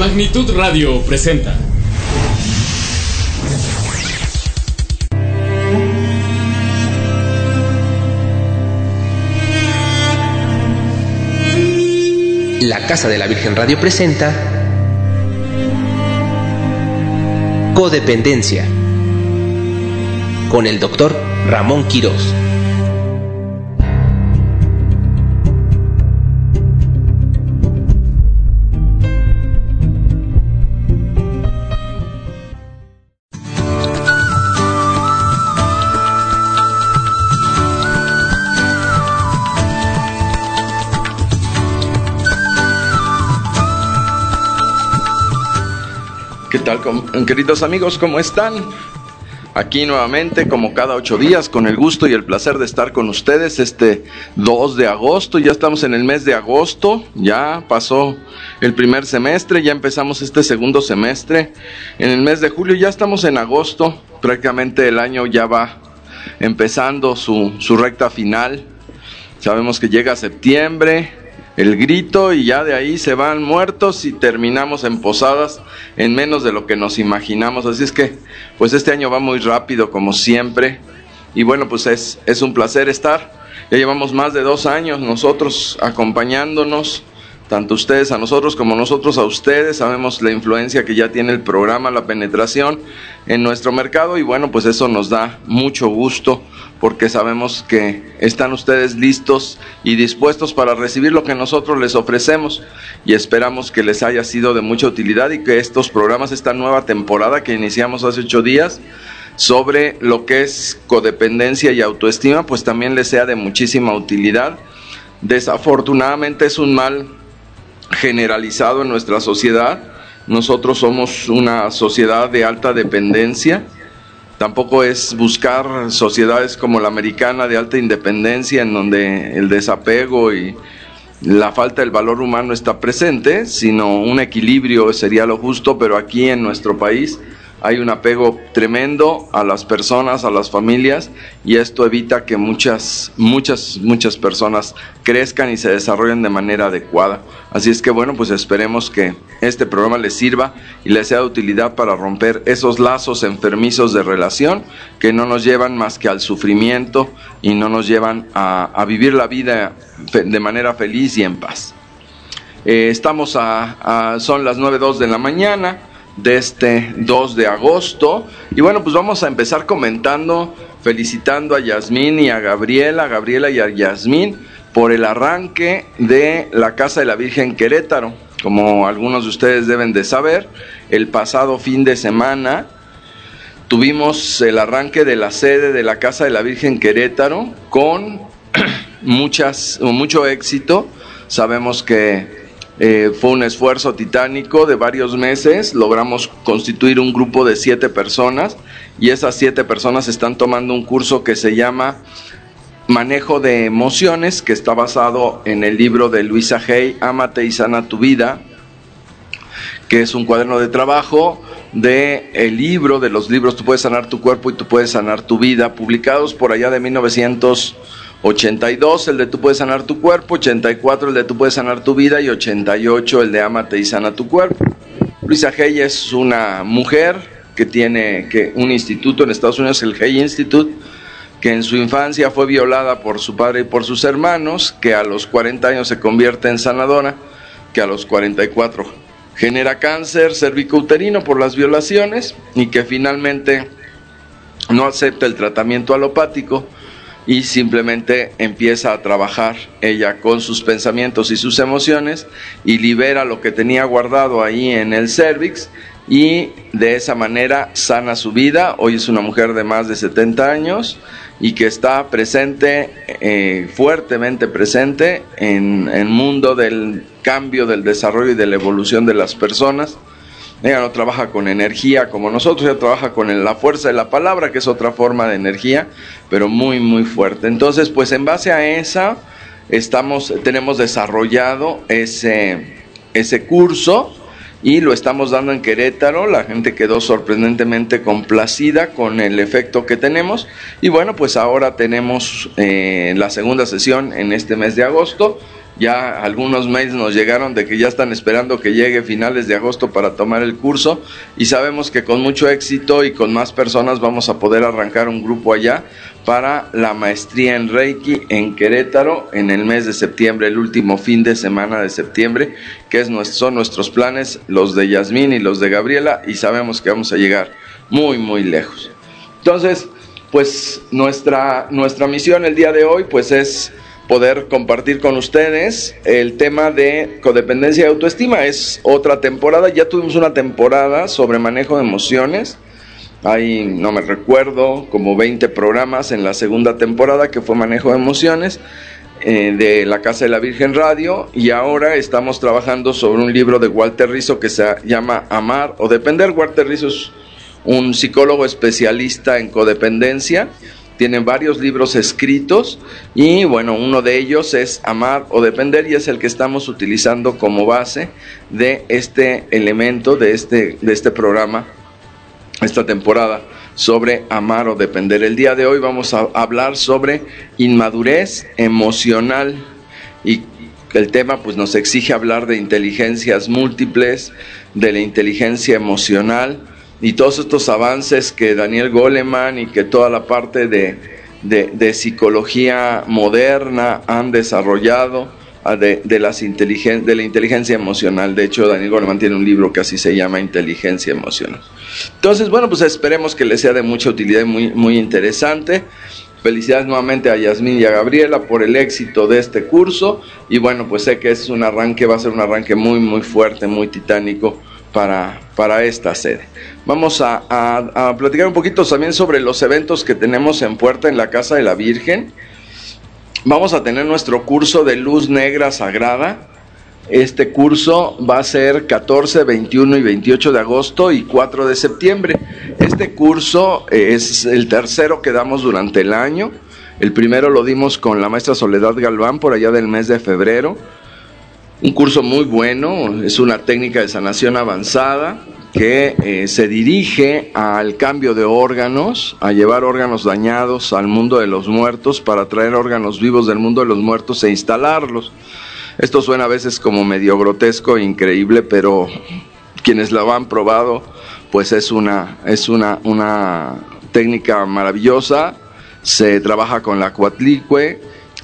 Magnitud Radio presenta La Casa de la Virgen Radio presenta Codependencia con el doctor Ramón Quirós. ¿Qué tal, queridos amigos? ¿Cómo están? Aquí nuevamente, como cada 8 días, con el gusto y el placer de estar con ustedes este 2 de agosto. Ya estamos en el mes de agosto, ya pasó el primer semestre, ya empezamos este segundo semestre. En el mes de julio ya estamos en agosto, prácticamente el año ya va empezando su recta final. Sabemos que llega septiembre, el grito, y ya de ahí se van muertos y terminamos en posadas en menos de lo que nos imaginamos. Así es que pues este año va muy rápido, como siempre, y bueno, pues es un placer estar. Ya llevamos más de 2 años nosotros acompañándonos, tanto ustedes a nosotros como nosotros a ustedes. Sabemos la influencia que ya tiene el programa, la penetración en nuestro mercado, y bueno, pues eso nos da mucho gusto, porque sabemos que están ustedes listos y dispuestos para recibir lo que nosotros les ofrecemos, y esperamos que les haya sido de mucha utilidad y que estos programas, esta nueva temporada que iniciamos hace 8 días, sobre lo que es codependencia y autoestima, pues también les sea de muchísima utilidad. Desafortunadamente es un mal generalizado en nuestra sociedad. Nosotros somos una sociedad de alta dependencia. Tampoco es buscar sociedades como la americana de alta independencia, en donde el desapego y la falta del valor humano está presente, sino un equilibrio sería lo justo. Pero aquí en nuestro país hay un apego tremendo a las personas, a las familias, y esto evita que muchas personas crezcan y se desarrollen de manera adecuada. Así es que bueno, pues esperemos que este programa les sirva y les sea de utilidad para romper esos lazos enfermizos de relación que no nos llevan más que al sufrimiento y no nos llevan a vivir la vida de manera feliz y en paz. Son las 9:02 de la mañana de este 2 de agosto, y bueno, pues vamos a empezar felicitando a Yasmín y a Gabriela y a Yasmín por el arranque de la Casa de la Virgen Querétaro. Como algunos de ustedes deben de saber, el pasado fin de semana tuvimos el arranque de la sede de la Casa de la Virgen Querétaro con mucho éxito. Sabemos que fue un esfuerzo titánico de varios meses. Logramos constituir un grupo de 7 personas, y esas 7 personas están tomando un curso que se llama Manejo de Emociones, que está basado en el libro de Luisa Hay, Ámate y Sana tu Vida, que es un cuaderno de trabajo de los libros Tú puedes sanar tu cuerpo y Tú puedes sanar tu vida, publicados por allá de 1982, el de Tú puedes sanar tu cuerpo, 84 el de Tú puedes sanar tu vida, y 88 el de Ámate y sana tu cuerpo. Luisa Hay es una mujer que tiene un instituto en Estados Unidos, el Hay Institute, que en su infancia fue violada por su padre y por sus hermanos, que a los 40 años se convierte en sanadora, que a los 44 genera cáncer cervicouterino por las violaciones, y que finalmente no acepta el tratamiento alopático y simplemente empieza a trabajar ella con sus pensamientos y sus emociones, y libera lo que tenía guardado ahí en el cervix, y de esa manera sana su vida. Hoy es una mujer de más de 70 años y que está presente, fuertemente presente en el mundo del cambio, del desarrollo y de la evolución de las personas. Ella no trabaja con energía como nosotros, ella trabaja con la fuerza de la palabra, que es otra forma de energía, pero muy muy fuerte. Entonces, pues en base a esa tenemos desarrollado ese curso, y lo estamos dando en Querétaro. La gente quedó sorprendentemente complacida con el efecto que tenemos, y bueno, pues ahora tenemos la segunda sesión en este mes de agosto, Ya algunos mails nos llegaron de que ya están esperando que llegue finales de agosto para tomar el curso, y sabemos que con mucho éxito y con más personas vamos a poder arrancar un grupo allá para la maestría en Reiki en Querétaro en el mes de septiembre, el último fin de semana de septiembre, que son nuestros planes, los de Yasmín y los de Gabriela, y sabemos que vamos a llegar muy muy lejos. Entonces, pues nuestra misión el día de hoy pues es poder compartir con ustedes el tema de codependencia y autoestima. Es otra temporada, ya tuvimos una temporada sobre manejo de emociones, hay, no me recuerdo, como 20 programas en la segunda temporada que fue manejo de emociones, de la Casa de la Virgen Radio, y ahora estamos trabajando sobre un libro de Walter Rizzo que se llama Amar o Depender. Walter Rizzo es un psicólogo especialista en codependencia, tiene varios libros escritos, y bueno, uno de ellos es Amar o Depender, y es el que estamos utilizando como base de este elemento, de este programa, esta temporada, sobre amar o depender. El día de hoy vamos a hablar sobre inmadurez emocional, y el tema pues nos exige hablar de inteligencias múltiples, de la inteligencia emocional, y todos estos avances que Daniel Goleman y que toda la parte de psicología moderna han desarrollado de la inteligencia emocional. De hecho, Daniel Goleman tiene un libro que así se llama, Inteligencia Emocional. Entonces, bueno, pues esperemos que les sea de mucha utilidad y muy, muy interesante. Felicidades nuevamente a Yasmín y a Gabriela por el éxito de este curso, y bueno, pues sé que es un arranque, va a ser un arranque muy, muy fuerte, muy titánico para esta sede. Vamos a platicar un poquito también sobre los eventos que tenemos en puerta en la Casa de la Virgen. Vamos a tener nuestro curso de Luz Negra Sagrada. Este curso va a ser 14, 21 y 28 de agosto y 4 de septiembre. Este curso es el tercero que damos durante el año. El primero lo dimos con la maestra Soledad Galván por allá del mes de febrero. Un curso muy bueno, es una técnica de sanación avanzada que se dirige al cambio de órganos, a llevar órganos dañados al mundo de los muertos para traer órganos vivos del mundo de los muertos e instalarlos. Esto suena a veces como medio grotesco e increíble, pero quienes lo han probado, pues es una técnica maravillosa. Se trabaja con la Coatlicue,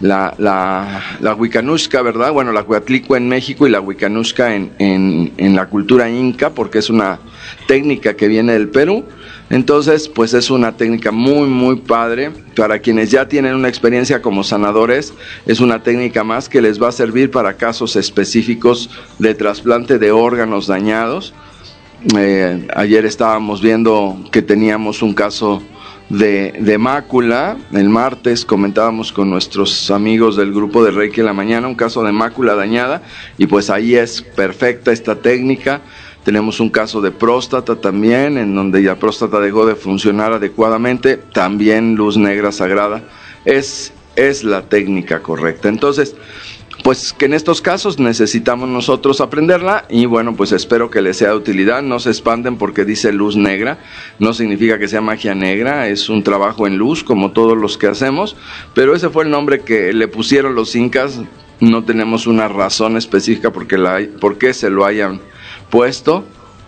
la Huicanushka, ¿verdad? Bueno, la Coatlicue en México y la Huicanushka en la cultura inca, porque es una técnica que viene del Perú. Entonces, pues es una técnica muy, muy padre. Para quienes ya tienen una experiencia como sanadores, es una técnica más que les va a servir para casos específicos de trasplante de órganos dañados. Ayer estábamos viendo que teníamos un caso de mácula. El martes comentábamos con nuestros amigos del grupo de Reiki en la mañana un caso de mácula dañada, y pues ahí es perfecta esta técnica. Tenemos un caso de próstata también, en donde la próstata dejó de funcionar adecuadamente, también Luz Negra Sagrada es la técnica correcta. Entonces, pues que en estos casos necesitamos nosotros aprenderla, y bueno, pues espero que les sea de utilidad. No se espanten porque dice luz negra, no significa que sea magia negra, es un trabajo en luz como todos los que hacemos, pero ese fue el nombre que le pusieron los incas. No tenemos una razón específica por qué se lo hayan puesto,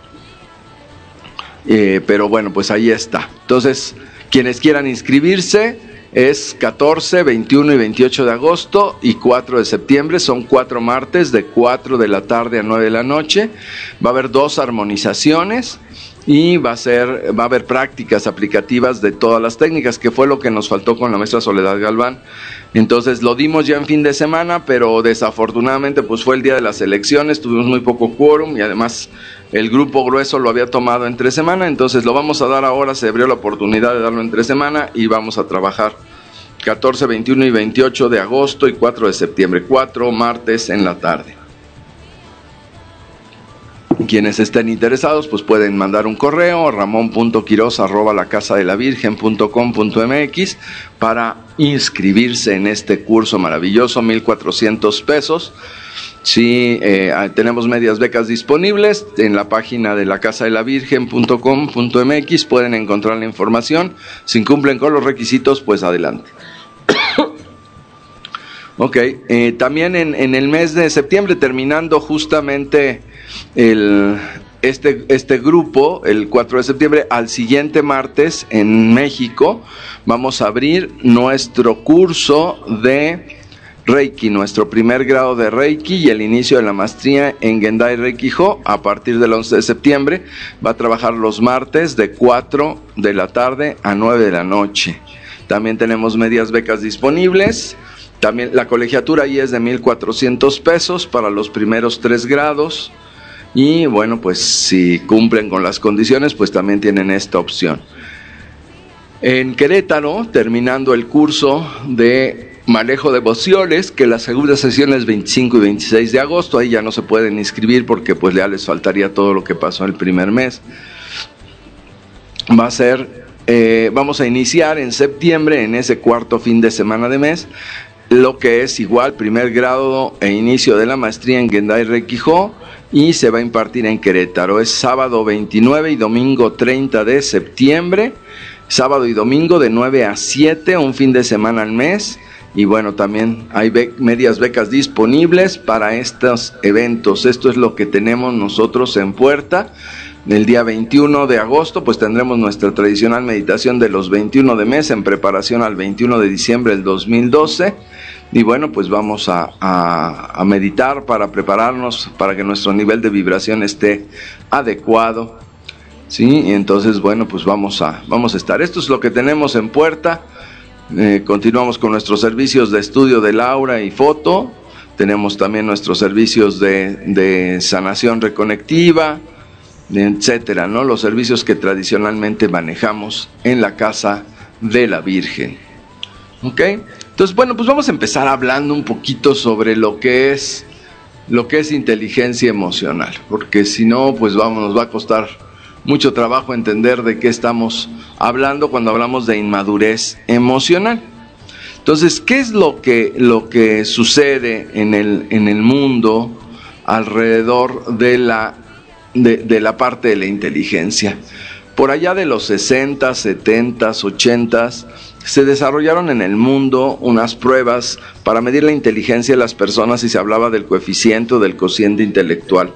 pero bueno, pues ahí está. Entonces, quienes quieran inscribirse, es 14, 21 y 28 de agosto y 4 de septiembre, son 4 martes de 4 de la tarde a 9 de la noche. Va a haber 2 armonizaciones y va a haber prácticas aplicativas de todas las técnicas, que fue lo que nos faltó con la maestra Soledad Galván. Entonces lo dimos ya en fin de semana, pero desafortunadamente pues fue el día de las elecciones, tuvimos muy poco quórum, y además el grupo grueso lo había tomado entre semana. Entonces lo vamos a dar ahora, se abrió la oportunidad de darlo entre semana, y vamos a trabajar 14, 21 y 28 de agosto y 4 de septiembre, 4 martes en la tarde. Quienes estén interesados pues pueden mandar un correo a ramon.quiroz@lacasadelavirgen.com.mx para inscribirse en este curso maravilloso, 1,400 pesos. Sí, tenemos medias becas disponibles en la página de lacasadelavirgen.com.mx, pueden encontrar la información. Si cumplen con los requisitos, pues adelante. Ok, también en el mes de septiembre, terminando justamente este grupo, el 4 de septiembre, al siguiente martes en México, vamos a abrir nuestro curso de Reiki, nuestro primer grado de Reiki y el inicio de la maestría en Gendai Reiki-ho a partir del 11 de septiembre. Va a trabajar los martes de 4 de la tarde a 9 de la noche. También tenemos medias becas disponibles. También la colegiatura ahí es de 1,400 pesos para los primeros 3 grados. Y bueno, pues si cumplen con las condiciones, pues también tienen esta opción. En Querétaro, terminando el curso de manejo de emociones, que la segunda sesión es 25 y 26 de agosto, ahí ya no se pueden inscribir porque pues ya les faltaría todo lo que pasó el primer mes. Va a ser, vamos a iniciar en septiembre, en ese cuarto fin de semana de mes, lo que es igual primer grado e inicio de la maestría en Gendai Reiki-ho, y se va a impartir en Querétaro. Es sábado 29 y domingo 30 de septiembre, sábado y domingo de 9 a 7, un fin de semana al mes. Y bueno, también hay medias becas disponibles para estos eventos. Esto es lo que tenemos nosotros en puerta. El día 21 de agosto pues tendremos nuestra tradicional meditación de los 21 de mes en preparación al 21 de diciembre del 2012. Y bueno, pues vamos a meditar para prepararnos para que nuestro nivel de vibración esté adecuado. ¿Sí? Y entonces, bueno, pues vamos a estar. Esto es lo que tenemos en puerta. Continuamos con nuestros servicios de estudio del aura y foto. Tenemos también nuestros servicios de sanación reconectiva, etcétera, ¿no? Los servicios que tradicionalmente manejamos en la Casa de la Virgen. ¿Ok? Entonces, bueno, pues vamos a empezar hablando un poquito sobre lo que es inteligencia emocional, porque si no, pues nos va a costar mucho trabajo entender de qué estamos hablando cuando hablamos de inmadurez emocional. Entonces, ¿qué es lo que sucede en el mundo alrededor de la parte de la inteligencia? Por allá de los 60, 70, 80 se desarrollaron en el mundo unas pruebas para medir la inteligencia de las personas y se hablaba del coeficiente o del cociente intelectual.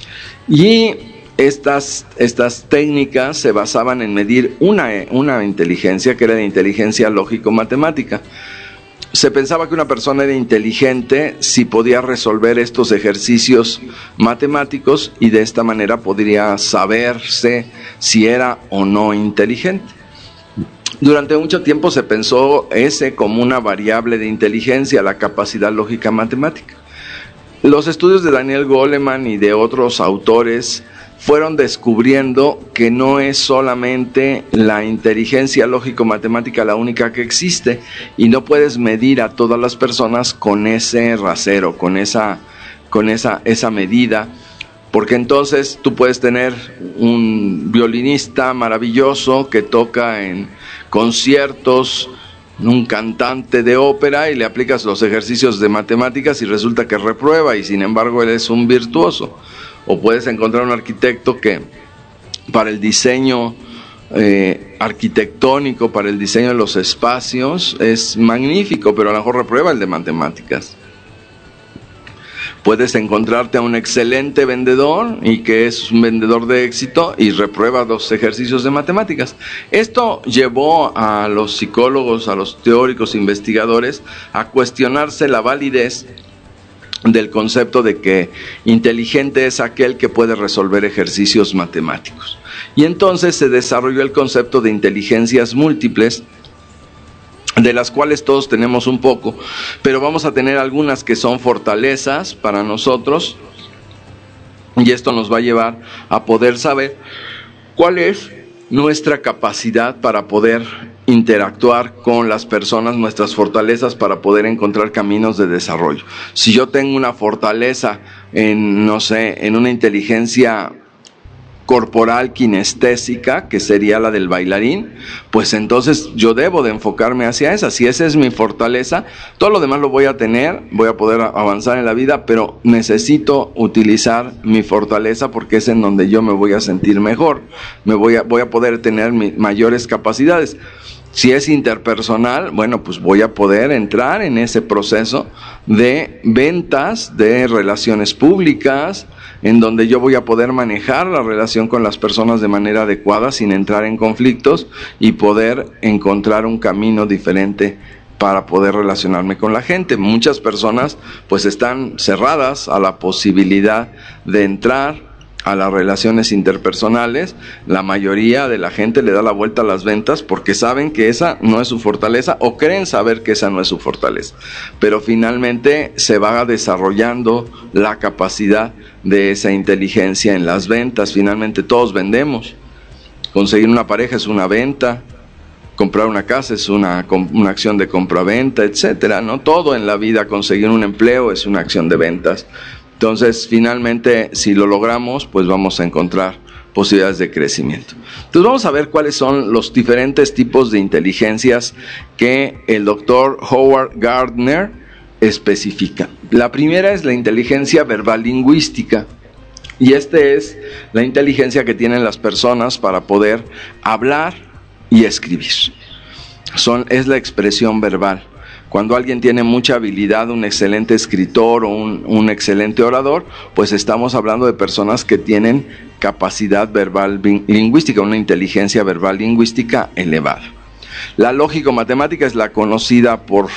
Y estas técnicas se basaban en medir una inteligencia que era de inteligencia lógico-matemática. Se pensaba que una persona era inteligente si podía resolver estos ejercicios matemáticos y de esta manera podría saberse si era o no inteligente. Durante mucho tiempo se pensó ese como una variable de inteligencia, la capacidad lógica matemática. Los estudios de Daniel Goleman y de otros autores fueron descubriendo que no es solamente la inteligencia lógico-matemática la única que existe y no puedes medir a todas las personas con ese rasero, con esa medida, porque entonces tú puedes tener un violinista maravilloso que toca en conciertos, un cantante de ópera y le aplicas los ejercicios de matemáticas y resulta que reprueba y sin embargo él es un virtuoso. O puedes encontrar un arquitecto que para el diseño arquitectónico, para el diseño de los espacios es magnífico, pero a lo mejor reprueba el de matemáticas. Puedes encontrarte a un excelente vendedor y que es un vendedor de éxito y reprueba los ejercicios de matemáticas. Esto llevó a los psicólogos, a los teóricos investigadores a cuestionarse la validez del concepto de que inteligente es aquel que puede resolver ejercicios matemáticos. Y entonces se desarrolló el concepto de inteligencias múltiples, de las cuales todos tenemos un poco, pero vamos a tener algunas que son fortalezas para nosotros, y esto nos va a llevar a poder saber cuál es nuestra capacidad para poder interactuar con las personas, nuestras fortalezas para poder encontrar caminos de desarrollo. Si yo tengo una fortaleza en una inteligencia corporal kinestésica, que sería la del bailarín, pues entonces yo debo de enfocarme hacia esa. Si esa es mi fortaleza, todo lo demás lo voy a tener, voy a poder avanzar en la vida, pero necesito utilizar mi fortaleza porque es en donde yo me voy a sentir mejor, voy a poder tener mayores capacidades. Si es interpersonal, bueno, pues voy a poder entrar en ese proceso de ventas, de relaciones públicas, en donde yo voy a poder manejar la relación con las personas de manera adecuada sin entrar en conflictos y poder encontrar un camino diferente para poder relacionarme con la gente. Muchas personas pues están cerradas a la posibilidad de entrar a las relaciones interpersonales. La mayoría de la gente le da la vuelta a las ventas porque saben que esa no es su fortaleza o creen saber que esa no es su fortaleza. Pero finalmente se va desarrollando la capacidad de esa inteligencia en las ventas. Finalmente todos vendemos. Conseguir una pareja es una venta. Comprar una casa es una acción de compra-venta, etcétera, ¿no? Todo en la vida, conseguir un empleo es una acción de ventas. Entonces, finalmente, si lo logramos, pues vamos a encontrar posibilidades de crecimiento. Entonces, vamos a ver cuáles son los diferentes tipos de inteligencias que el doctor Howard Gardner especifica. La primera es la inteligencia verbal lingüística. Y esta es la inteligencia que tienen las personas para poder hablar y escribir. Es la expresión verbal. Cuando alguien tiene mucha habilidad, un excelente escritor o un excelente orador, pues estamos hablando de personas que tienen capacidad verbal lingüística, una inteligencia verbal lingüística elevada. La lógico-matemática es la conocida por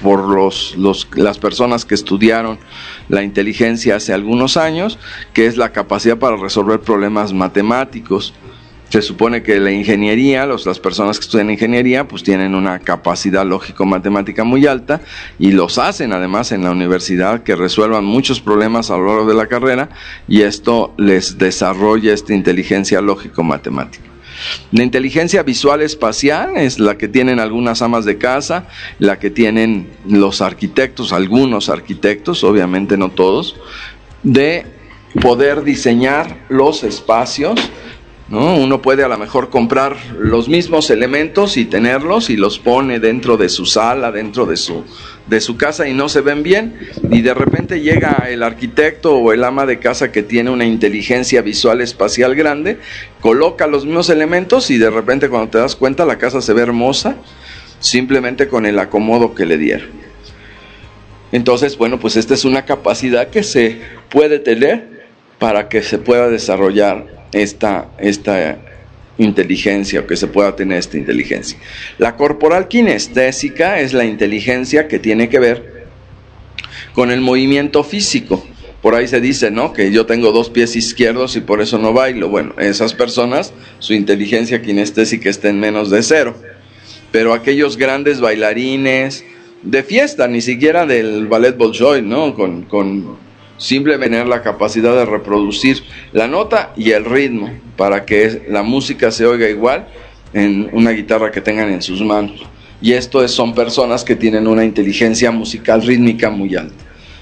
las personas que estudiaron la inteligencia hace algunos años, que es la capacidad para resolver problemas matemáticos. Se supone que la ingeniería, las personas que estudian ingeniería, pues tienen una capacidad lógico-matemática muy alta y los hacen además en la universidad que resuelvan muchos problemas a lo largo de la carrera y esto les desarrolla esta inteligencia lógico-matemática. La inteligencia visual espacial es la que tienen algunas amas de casa, la que tienen los arquitectos, algunos arquitectos, obviamente no todos, de poder diseñar los espacios, ¿no? Uno puede a lo mejor comprar los mismos elementos y tenerlos y los pone dentro de su sala, dentro de su casa y no se ven bien, y de repente llega el arquitecto o el ama de casa que tiene una inteligencia visual espacial grande, coloca los mismos elementos y de repente cuando te das cuenta la casa se ve hermosa simplemente con el acomodo que le dieron. Entonces, bueno, pues esta es una capacidad que se puede tener para que se pueda desarrollar esta inteligencia, o que se pueda tener esta inteligencia. La corporal kinestésica es la inteligencia que tiene que ver con el movimiento físico. Por ahí se dice, ¿no?, que yo tengo 2 pies izquierdos y por eso no bailo. Bueno, esas personas, su inteligencia kinestésica está en menos de 0. Pero aquellos grandes bailarines de fiesta, ni siquiera del ballet Bolshoi, ¿no?, con simplemente tener la capacidad de reproducir la nota y el ritmo para que la música se oiga igual en una guitarra que tengan en sus manos. Y esto son personas que tienen una inteligencia musical rítmica muy alta.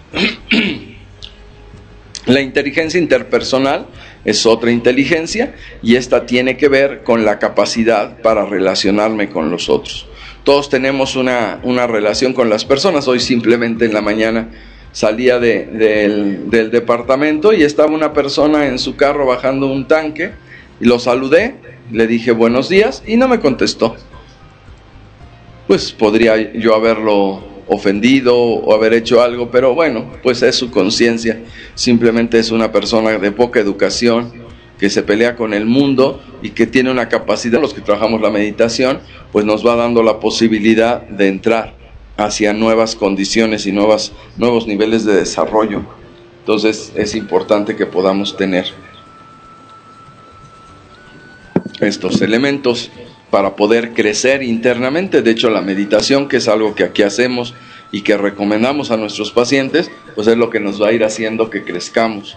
La inteligencia interpersonal es otra inteligencia y esta tiene que ver con la capacidad para relacionarme con los otros. Todos tenemos una relación con las personas. Hoy simplemente en la mañana salía del departamento y estaba una persona en su carro bajando un tanque y lo saludé, le dije buenos días y no me contestó. Pues podría yo haberlo ofendido o haber hecho algo, pero bueno, pues es su conciencia. Simplemente es una persona de poca educación que se pelea con el mundo y que tiene una capacidad. Los que trabajamos la meditación, pues nos va dando la posibilidad de entrar hacia nuevas condiciones y nuevos niveles de desarrollo. Entonces es importante que podamos tener estos elementos para poder crecer internamente. De hecho, la meditación, que es algo que aquí hacemos y que recomendamos a nuestros pacientes, pues es lo que nos va a ir haciendo que crezcamos.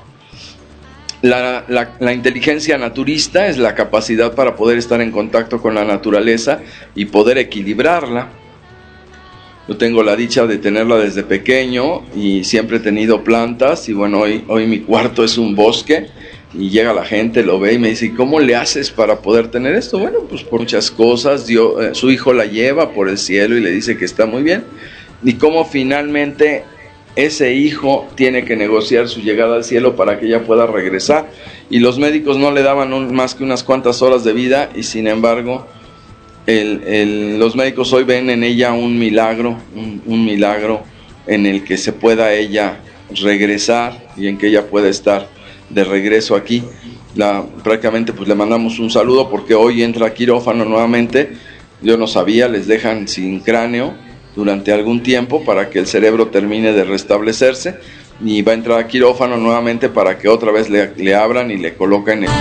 La inteligencia naturista es la capacidad para poder estar en contacto con la naturaleza y poder equilibrarla. Yo tengo la dicha de tenerla desde pequeño y siempre he tenido plantas y bueno, hoy mi cuarto es un bosque y llega la gente, lo ve y me dice, ¿cómo le haces para poder tener esto? Bueno, pues por muchas cosas. Su hijo la lleva por el cielo y le dice que está muy bien, y cómo finalmente ese hijo tiene que negociar su llegada al cielo para que ella pueda regresar, y los médicos no le daban más que unas cuantas horas de vida y sin embargo los médicos hoy ven en ella un milagro, un milagro en el que se pueda ella regresar y en que ella pueda estar de regreso aquí. Prácticamente pues le mandamos un saludo porque hoy entra a quirófano nuevamente. Yo no sabía, les dejan sin cráneo durante algún tiempo para que el cerebro termine de restablecerse, y va a entrar a quirófano nuevamente para que otra vez le abran y le coloquen el...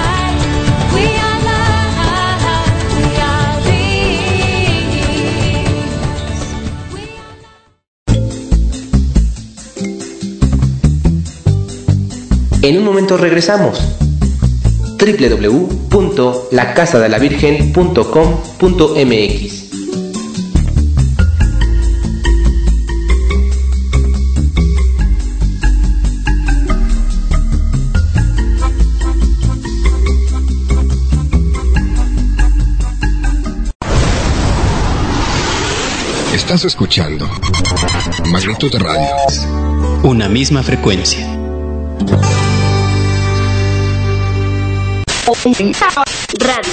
En un momento regresamos. www.lacasadelavirgen.com.mx. Estás escuchando Magnitud Radio. Una misma frecuencia. Radio.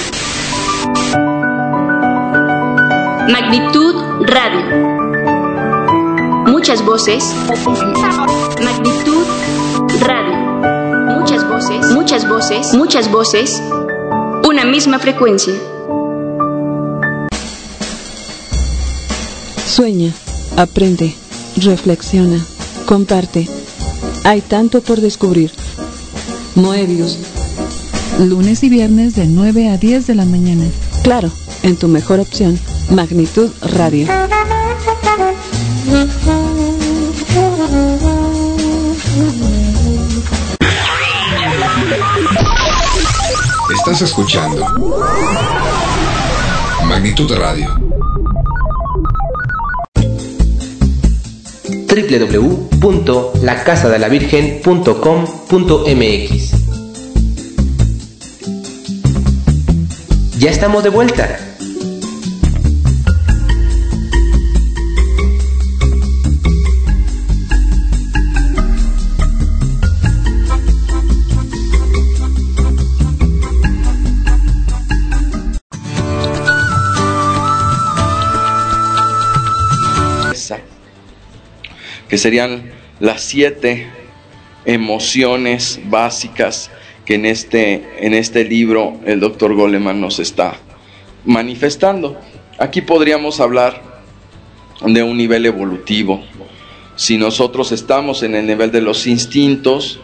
Magnitud Radio. Muchas voces. Magnitud Radio. Muchas voces. Muchas voces. Muchas voces. Una misma frecuencia. Sueña, aprende, reflexiona, comparte. Hay tanto por descubrir. Moebius. Lunes y viernes de 9 a 10 de la mañana. Claro, en tu mejor opción, Magnitud Radio. Estás escuchando Magnitud Radio. www.lacasadelavirgen.com.mx. Ya estamos de vuelta. Que serían las 7 emociones básicas que en este libro el Dr. Goleman nos está manifestando. Aquí podríamos hablar de un nivel evolutivo. Si nosotros estamos en el nivel de los instintos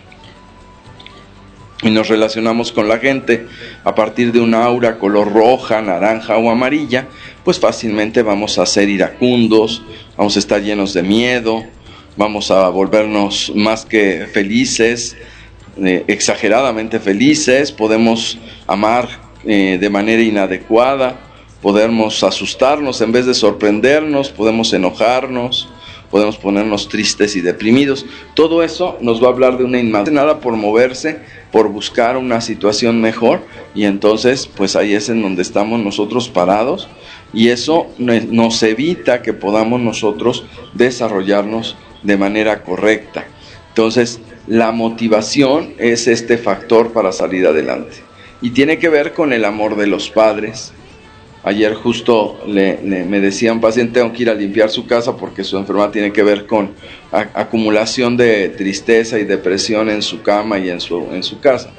y nos relacionamos con la gente a partir de un aura color roja, naranja o amarilla, pues fácilmente vamos a ser iracundos, vamos a estar llenos de miedo, vamos a volvernos más que felices, exageradamente felices, podemos amar de manera inadecuada, podemos asustarnos en vez de sorprendernos, podemos enojarnos, podemos ponernos tristes y deprimidos. Todo eso nos va a hablar de una inmadurez, nada por moverse, por buscar una situación mejor, y entonces pues ahí es en donde estamos nosotros parados, y eso nos evita que podamos nosotros desarrollarnos de manera correcta. Entonces la motivación es este factor para salir adelante, y tiene que ver con el amor de los padres. Ayer justo me decía un paciente, tengo que ir a limpiar su casa porque su enfermedad tiene que ver con acumulación de tristeza y depresión en su cama y en su casa.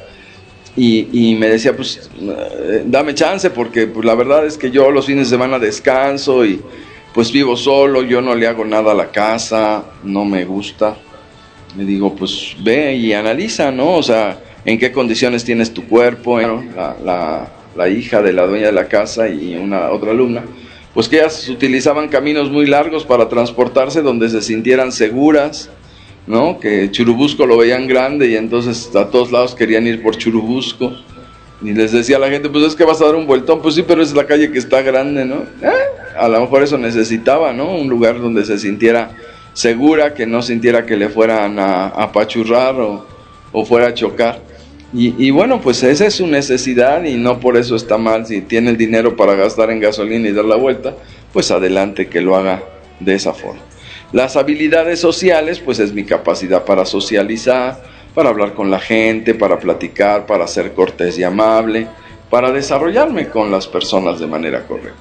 Y me decía, pues dame chance porque pues, la verdad es que yo los fines de semana descanso y pues vivo solo, yo no le hago nada a la casa, no me gusta. Le digo, pues ve y analiza, ¿no? O sea, ¿en qué condiciones tienes tu cuerpo? La hija de la dueña de la casa y otra alumna, pues que ellas utilizaban caminos muy largos para transportarse donde se sintieran seguras, ¿no? Que Churubusco lo veían grande y entonces a todos lados querían ir por Churubusco, y les decía a la gente, pues es que vas a dar un vueltón, pues sí, pero es la calle que está grande, ¿no? A lo mejor eso necesitaba, ¿no? Un lugar donde se sintiera segura, que no sintiera que le fueran a apachurrar o fuera a chocar. Y bueno, pues esa es su necesidad y no por eso está mal. Si tiene el dinero para gastar en gasolina y dar la vuelta, pues adelante, que lo haga de esa forma. Las habilidades sociales, pues es mi capacidad para socializar, para hablar con la gente, para platicar, para ser cortés y amable, para desarrollarme con las personas de manera correcta.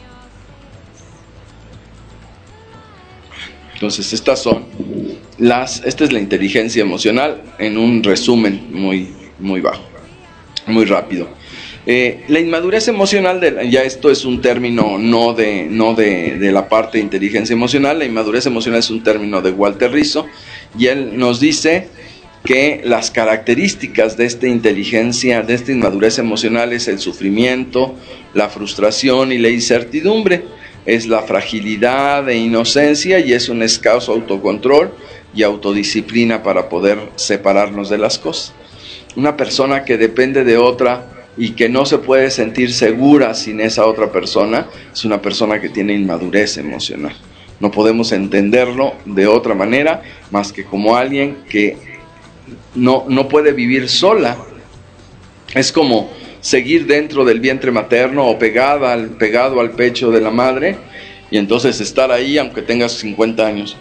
Entonces, esta es la inteligencia emocional en un resumen muy bajo, muy rápido. La inmadurez emocional, ya esto es un término no de la parte de inteligencia emocional. La inmadurez emocional es un término de Walter Rizzo, y él nos dice que las características de esta inteligencia, de esta inmadurez emocional, es el sufrimiento, la frustración y la incertidumbre. Es la fragilidad e inocencia, y es un escaso autocontrol y autodisciplina para poder separarnos de las cosas. Una persona que depende de otra y que no se puede sentir segura sin esa otra persona, es una persona que tiene inmadurez emocional. No podemos entenderlo de otra manera más que como alguien que no puede vivir sola. Es como seguir dentro del vientre materno o pegado al pecho de la madre, y entonces estar ahí aunque tengas 50 años.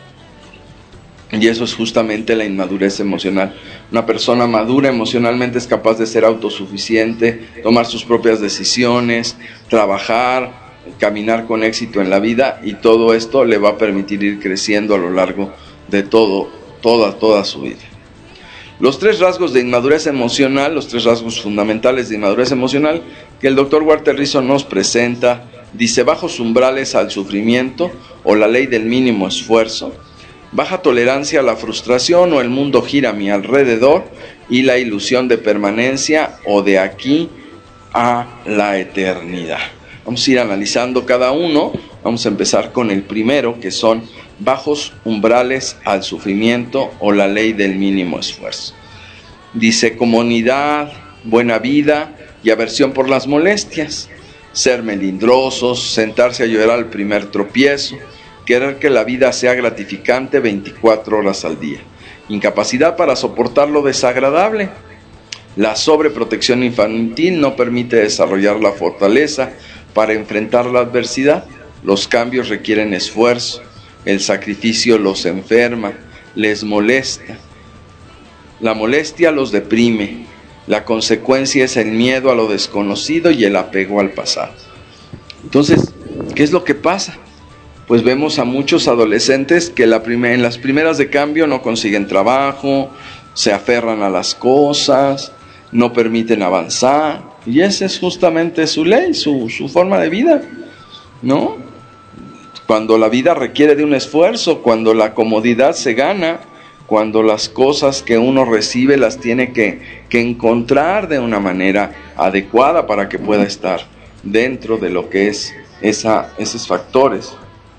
Y eso es justamente la inmadurez emocional. Una persona madura emocionalmente es capaz de ser autosuficiente, tomar sus propias decisiones, trabajar, caminar con éxito en la vida, y todo esto le va a permitir ir creciendo a lo largo de toda su vida. Los 3 rasgos de inmadurez emocional, los 3 rasgos fundamentales de inmadurez emocional que el Dr. Walter Rizzo nos presenta, dice: bajos umbrales al sufrimiento o la ley del mínimo esfuerzo, baja tolerancia a la frustración o el mundo gira a mi alrededor, y la ilusión de permanencia o de aquí a la eternidad. Vamos a ir analizando cada uno. Vamos a empezar con el primero, que son bajos umbrales al sufrimiento o la ley del mínimo esfuerzo. Dice: comunidad, buena vida y aversión por las molestias, ser melindrosos, sentarse a llorar al primer tropiezo, querer que la vida sea gratificante 24 horas al día, incapacidad para soportar lo desagradable. La sobreprotección infantil no permite desarrollar la fortaleza para enfrentar la adversidad. Los cambios requieren esfuerzo, el sacrificio los enferma, les molesta. La molestia los deprime. La consecuencia es el miedo a lo desconocido y el apego al pasado. Entonces, ¿qué es lo que pasa? Pues vemos a muchos adolescentes que en las primeras de cambio no consiguen trabajo, se aferran a las cosas, no permiten avanzar, y esa es justamente su ley, su forma de vida, ¿no? Cuando la vida requiere de un esfuerzo, cuando la comodidad se gana, cuando las cosas que uno recibe las tiene que encontrar de una manera adecuada para que pueda estar dentro de lo que es esos factores.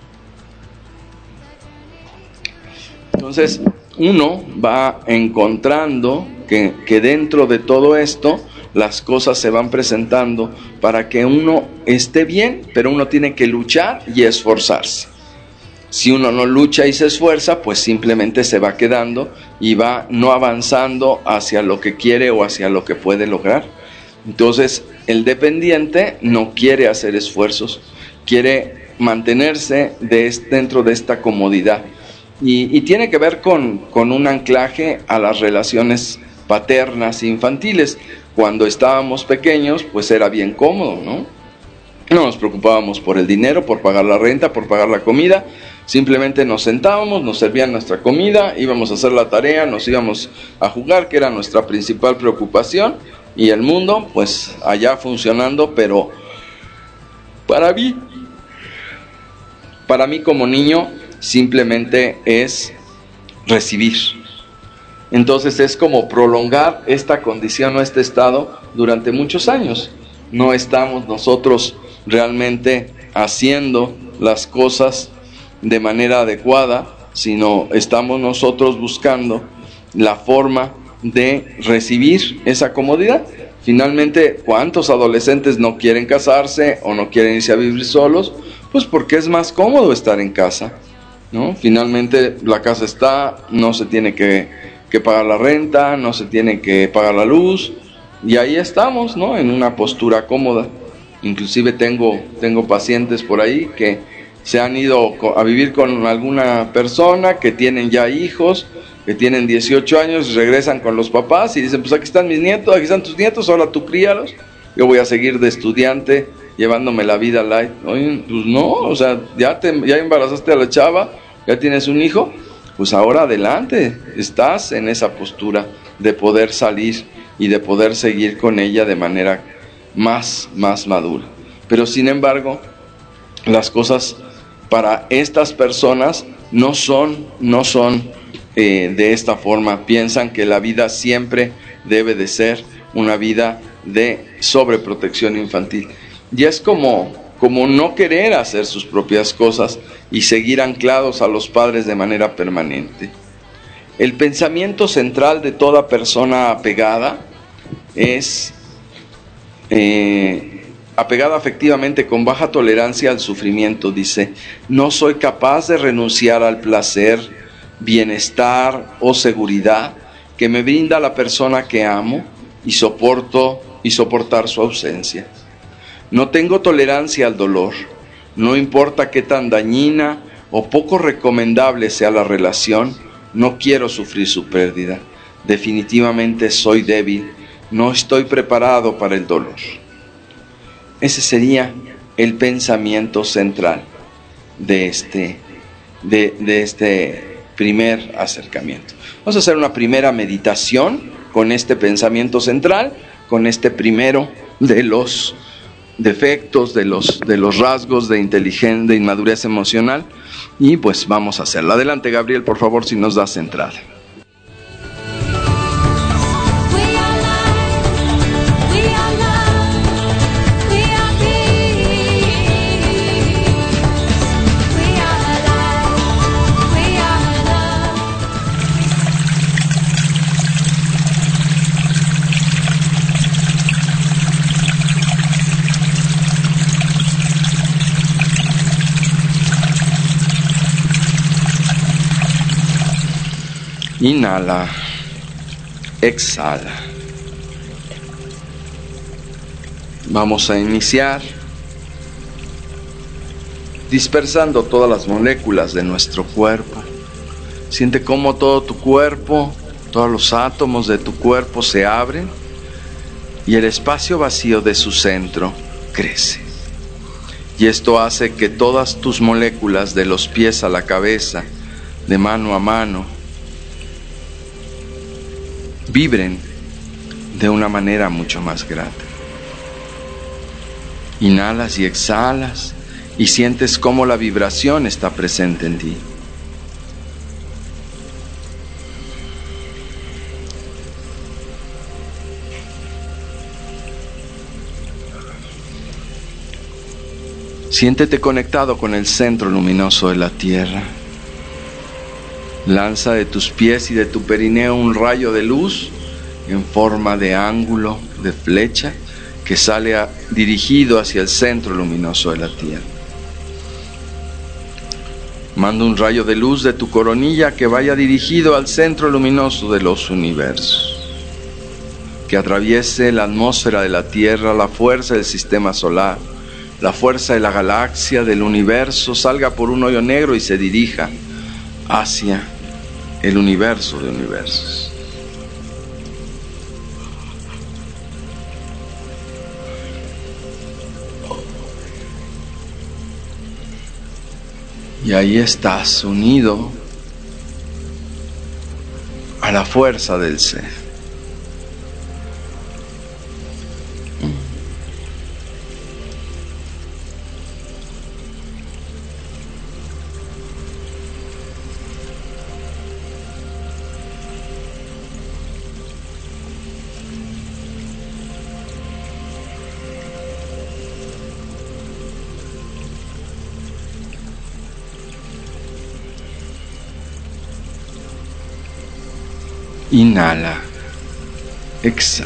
Entonces, uno va encontrando que dentro de todo esto las cosas se van presentando para que uno esté bien, pero uno tiene que luchar y esforzarse. Si uno no lucha y se esfuerza, pues simplemente se va quedando y va no avanzando hacia lo que quiere o hacia lo que puede lograr. Entonces, el dependiente no quiere hacer esfuerzos, quiere mantenerse dentro de esta comodidad. Y tiene que ver con un anclaje a las relaciones paternas e infantiles. Cuando estábamos pequeños, pues era bien cómodo, ¿no? No nos preocupábamos por el dinero, por pagar la renta, por pagar la comida. Simplemente nos sentábamos, nos servían nuestra comida, íbamos a hacer la tarea, nos íbamos a jugar, que era nuestra principal preocupación, y el mundo, pues allá funcionando. Pero para mí como niño, simplemente es recibir. Entonces es como prolongar esta condición o este estado durante muchos años. No estamos nosotros realmente haciendo las cosas de manera adecuada, sino estamos nosotros buscando la forma de recibir esa comodidad. Finalmente, ¿cuántos adolescentes no quieren casarse o no quieren irse a vivir solos? Pues porque es más cómodo estar en casa, ¿no? Finalmente la casa está, no se tiene que pagar la renta, no se tiene que pagar la luz, y ahí estamos, ¿no? En una postura cómoda. Inclusive tengo pacientes por ahí que se han ido a vivir con alguna persona, que tienen ya hijos, que tienen 18 años, regresan con los papás y dicen: pues aquí están mis nietos, aquí están tus nietos, ahora tú críalos. yo voy a seguir de estudiante llevándome la vida light. Oye, pues no, o sea, ya embarazaste a la chava, ya tienes un hijo, pues ahora adelante, estás en esa postura de poder salir y de poder seguir con ella de manera más madura. Pero sin embargo, las cosas para estas personas no son de esta forma. Piensan que la vida siempre debe de ser una vida de sobreprotección infantil. Y es como no querer hacer sus propias cosas y seguir anclados a los padres de manera permanente. El pensamiento central de toda persona apegada es apegada afectivamente con baja tolerancia al sufrimiento. Dice: no soy capaz de renunciar al placer, bienestar o seguridad que me brinda la persona que amo y soportar su ausencia. No tengo tolerancia al dolor, no importa qué tan dañina o poco recomendable sea la relación, no quiero sufrir su pérdida. Definitivamente soy débil, no estoy preparado para el dolor. Ese sería el pensamiento central de este primer acercamiento. Vamos a hacer una primera meditación con este pensamiento central, con este primero de los defectos, de los rasgos de inteligencia, de inmadurez emocional, y pues vamos a hacerla. Adelante, Gabriel, por favor, si nos das entrada. Inhala, exhala. Vamos a iniciar dispersando todas las moléculas de nuestro cuerpo. Siente cómo todo tu cuerpo, todos los átomos de tu cuerpo se abren y el espacio vacío de su centro crece. Y esto hace que todas tus moléculas, de los pies a la cabeza, de mano a mano, vibren de una manera mucho más grande. Inhalas y exhalas y sientes cómo la vibración está presente en ti. Siéntete conectado con el centro luminoso de la Tierra. Lanza de tus pies y de tu perineo un rayo de luz en forma de ángulo, de flecha, que sale dirigido hacia el centro luminoso de la Tierra. Manda un rayo de luz de tu coronilla que vaya dirigido al centro luminoso de los universos, que atraviese la atmósfera de la Tierra, la fuerza del sistema solar, la fuerza de la galaxia, del universo, salga por un hoyo negro y se dirija hacia el universo de universos. Y ahí estás, unido a la fuerza del ser. Inhala, exhala.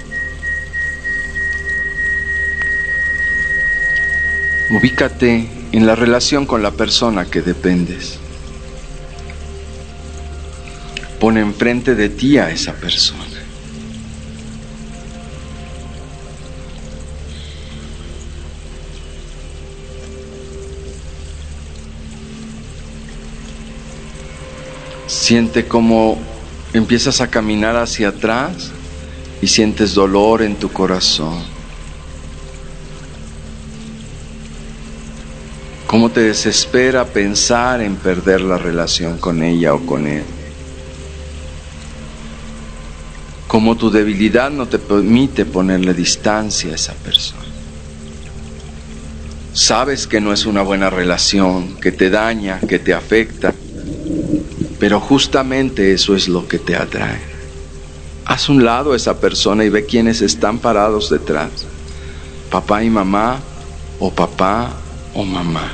Ubícate en la relación con la persona que dependes. Pon enfrente de ti a esa persona. Siente cómo empiezas a caminar hacia atrás y sientes dolor en tu corazón. Cómo te desespera pensar en perder la relación con ella o con él. Cómo tu debilidad no te permite ponerle distancia a esa persona. Sabes que no es una buena relación, que te daña, que te afecta. Pero justamente eso es lo que te atrae. Haz un lado a esa persona y ve quiénes están parados detrás. Papá y mamá, o papá o mamá.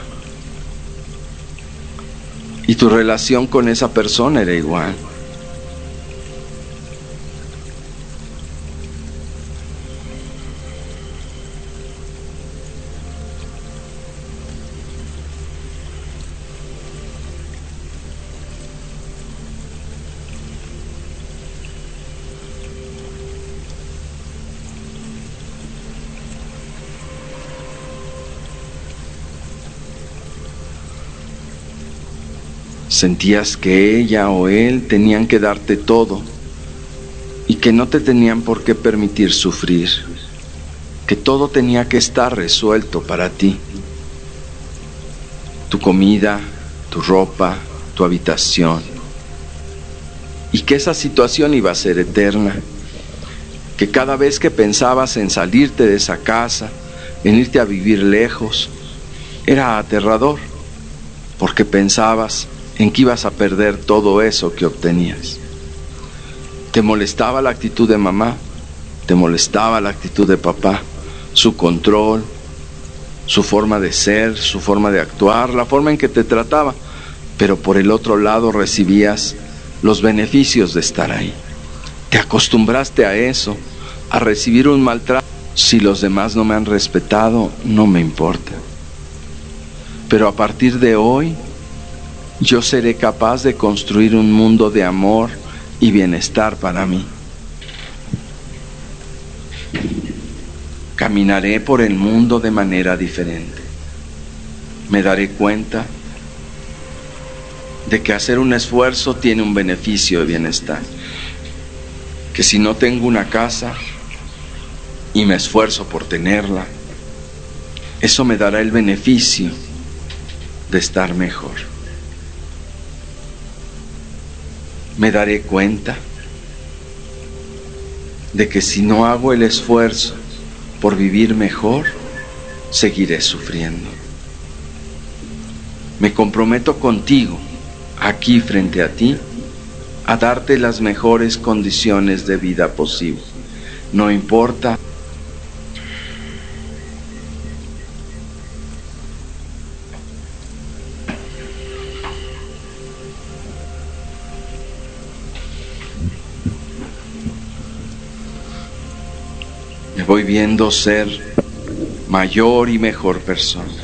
Y tu relación con esa persona era igual. Sentías que ella o él tenían que darte todo y que no te tenían por qué permitir sufrir, que todo tenía que estar resuelto para ti. Tu comida, tu ropa, tu habitación. Y que esa situación iba a ser eterna, que cada vez que pensabas en salirte de esa casa, en irte a vivir lejos, era aterrador, porque pensabas en que ibas a perder todo eso que obtenías. Te molestaba la actitud de mamá, te molestaba la actitud de papá, su control, su forma de ser, su forma de actuar, la forma en que te trataba, pero por el otro lado recibías los beneficios de estar ahí. Te acostumbraste a eso, a recibir un maltrato. Si los demás no me han respetado, no me importa. Pero a partir de hoy, yo seré capaz de construir un mundo de amor y bienestar para mí. Caminaré por el mundo de manera diferente. Me daré cuenta de que hacer un esfuerzo tiene un beneficio de bienestar. Que si no tengo una casa y me esfuerzo por tenerla, eso me dará el beneficio de estar mejor. Me daré cuenta de que si no hago el esfuerzo por vivir mejor, seguiré sufriendo. Me comprometo contigo, aquí frente a ti, a darte las mejores condiciones de vida posible. No importa. Me voy viendo ser mayor y mejor persona.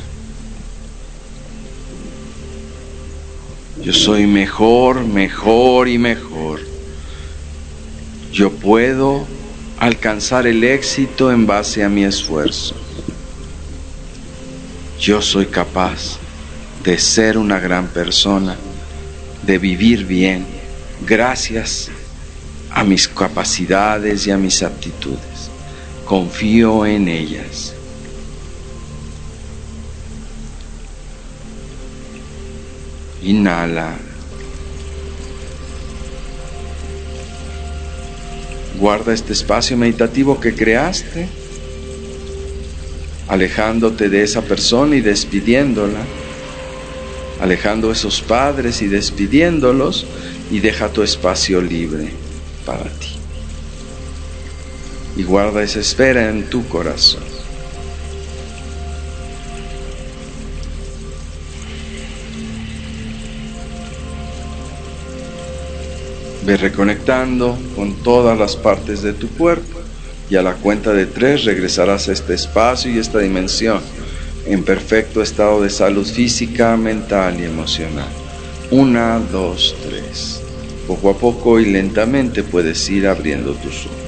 Yo soy mejor, mejor y mejor. Yo puedo alcanzar el éxito en base a mi esfuerzo. Yo soy capaz de ser una gran persona, de vivir bien, gracias a mis capacidades y a mis aptitudes. Confío en ellas. Inhala. Guarda este espacio meditativo que creaste, alejándote de esa persona y despidiéndola, alejando a esos padres y despidiéndolos, y deja tu espacio libre para ti. Y guarda esa esfera en tu corazón. Ve reconectando con todas las partes de tu cuerpo y a la cuenta de 3 regresarás a este espacio y esta dimensión en perfecto estado de salud física, mental y emocional. 1, 2, 3. Poco a poco y lentamente puedes ir abriendo tus ojos.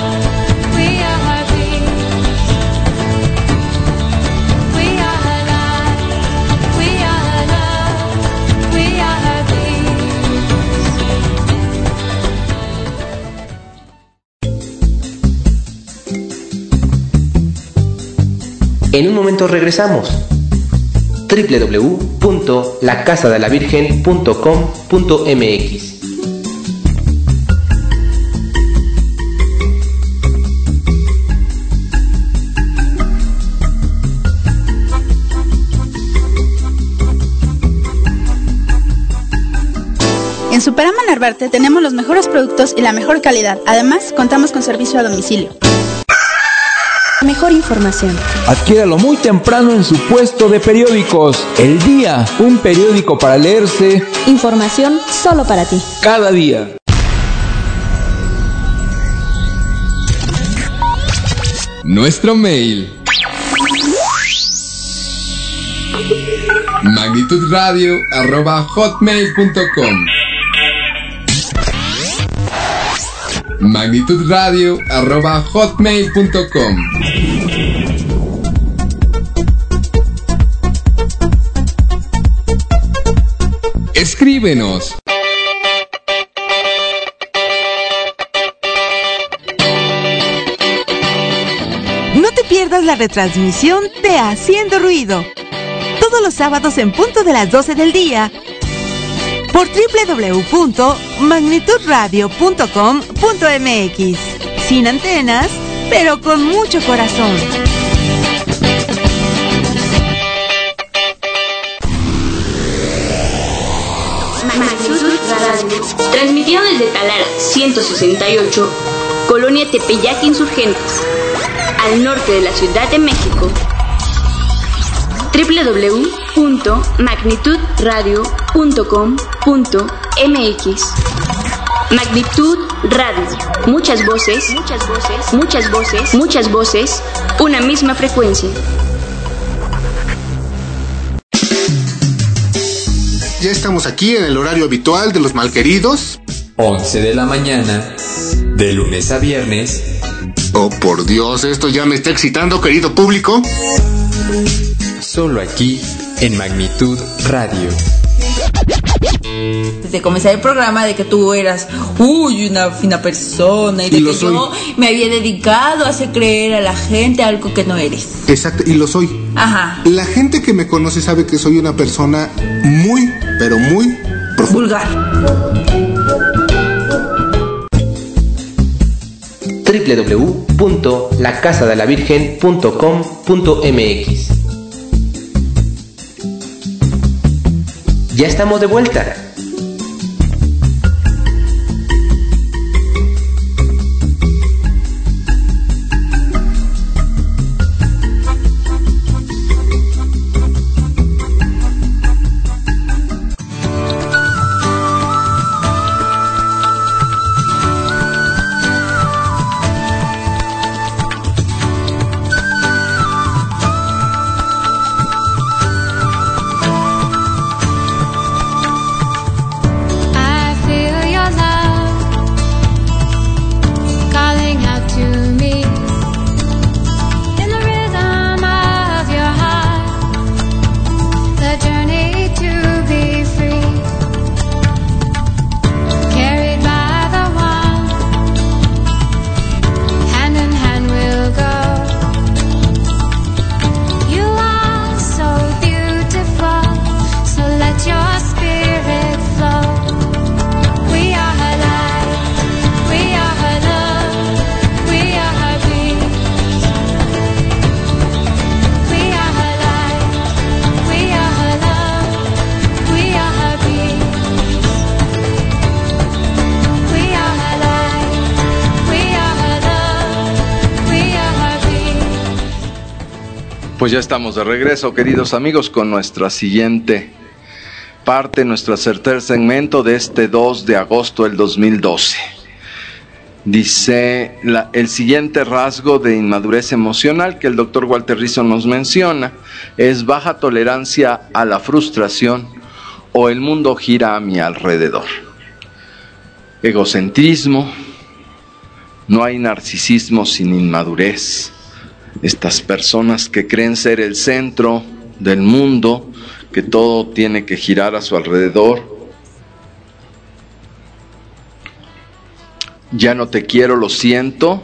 En un momento regresamos. www.lacasadelavirgen.com.mx. En Superama Narvarte tenemos los mejores productos y la mejor calidad. Además, contamos con servicio a domicilio. Mejor información. Adquiéralo muy temprano en su puesto de periódicos. El Día, un periódico para leerse. Información solo para ti. Cada día. Nuestro mail: magnitudradio@hotmail.com. magnitudradio@hotmail.com. Escríbenos. No te pierdas la retransmisión de Haciendo Ruido, todos los sábados en punto de las 12 del día, por www.magnitudradio.com.mx. Sin antenas, pero con mucho corazón. Magnitud Radio. Transmitido desde Talara 168, Colonia Tepeyac Insurgentes, al norte de la Ciudad de México. www.magnitudradio.com.mx. Magnitud Radio. Muchas voces, muchas voces, muchas voces, muchas voces, una misma frecuencia. Ya estamos aquí en el horario habitual de los malqueridos. 11 de la mañana, de lunes a viernes. Oh, por Dios, esto ya me está excitando, querido público. Solo aquí, en Magnitud Radio. Desde comenzar el programa de que tú eras una fina persona y de que yo me había dedicado a hacer creer a la gente algo que no eres. Exacto, y lo soy. Ajá. La gente que me conoce sabe que soy una persona muy, pero muy vulgar. www.lacasadelavirgen.com.mx. Ya estamos de vuelta. Pues ya estamos de regreso, queridos amigos, con nuestra siguiente parte, nuestro tercer segmento de este 2 de agosto del 2012. Dice el siguiente rasgo de inmadurez emocional que el doctor Walter Rizzo nos menciona es baja tolerancia a la frustración o el mundo gira a mi alrededor. Egocentrismo, no hay narcisismo sin inmadurez. Estas personas que creen ser el centro del mundo, que todo tiene que girar a su alrededor. Ya no te quiero, lo siento.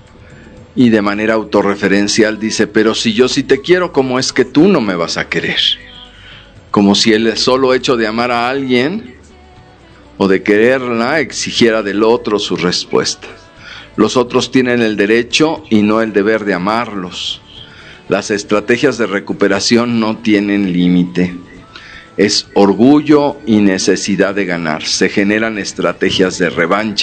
Y de manera autorreferencial dice, pero si yo sí te quiero, ¿cómo es que tú no me vas a querer? Como si el solo hecho de amar a alguien o de quererla exigiera del otro su respuesta. Los otros tienen el derecho y no el deber de amarlos. Las estrategias de recuperación no tienen límite. Es orgullo y necesidad de ganar. Se generan estrategias de revancha.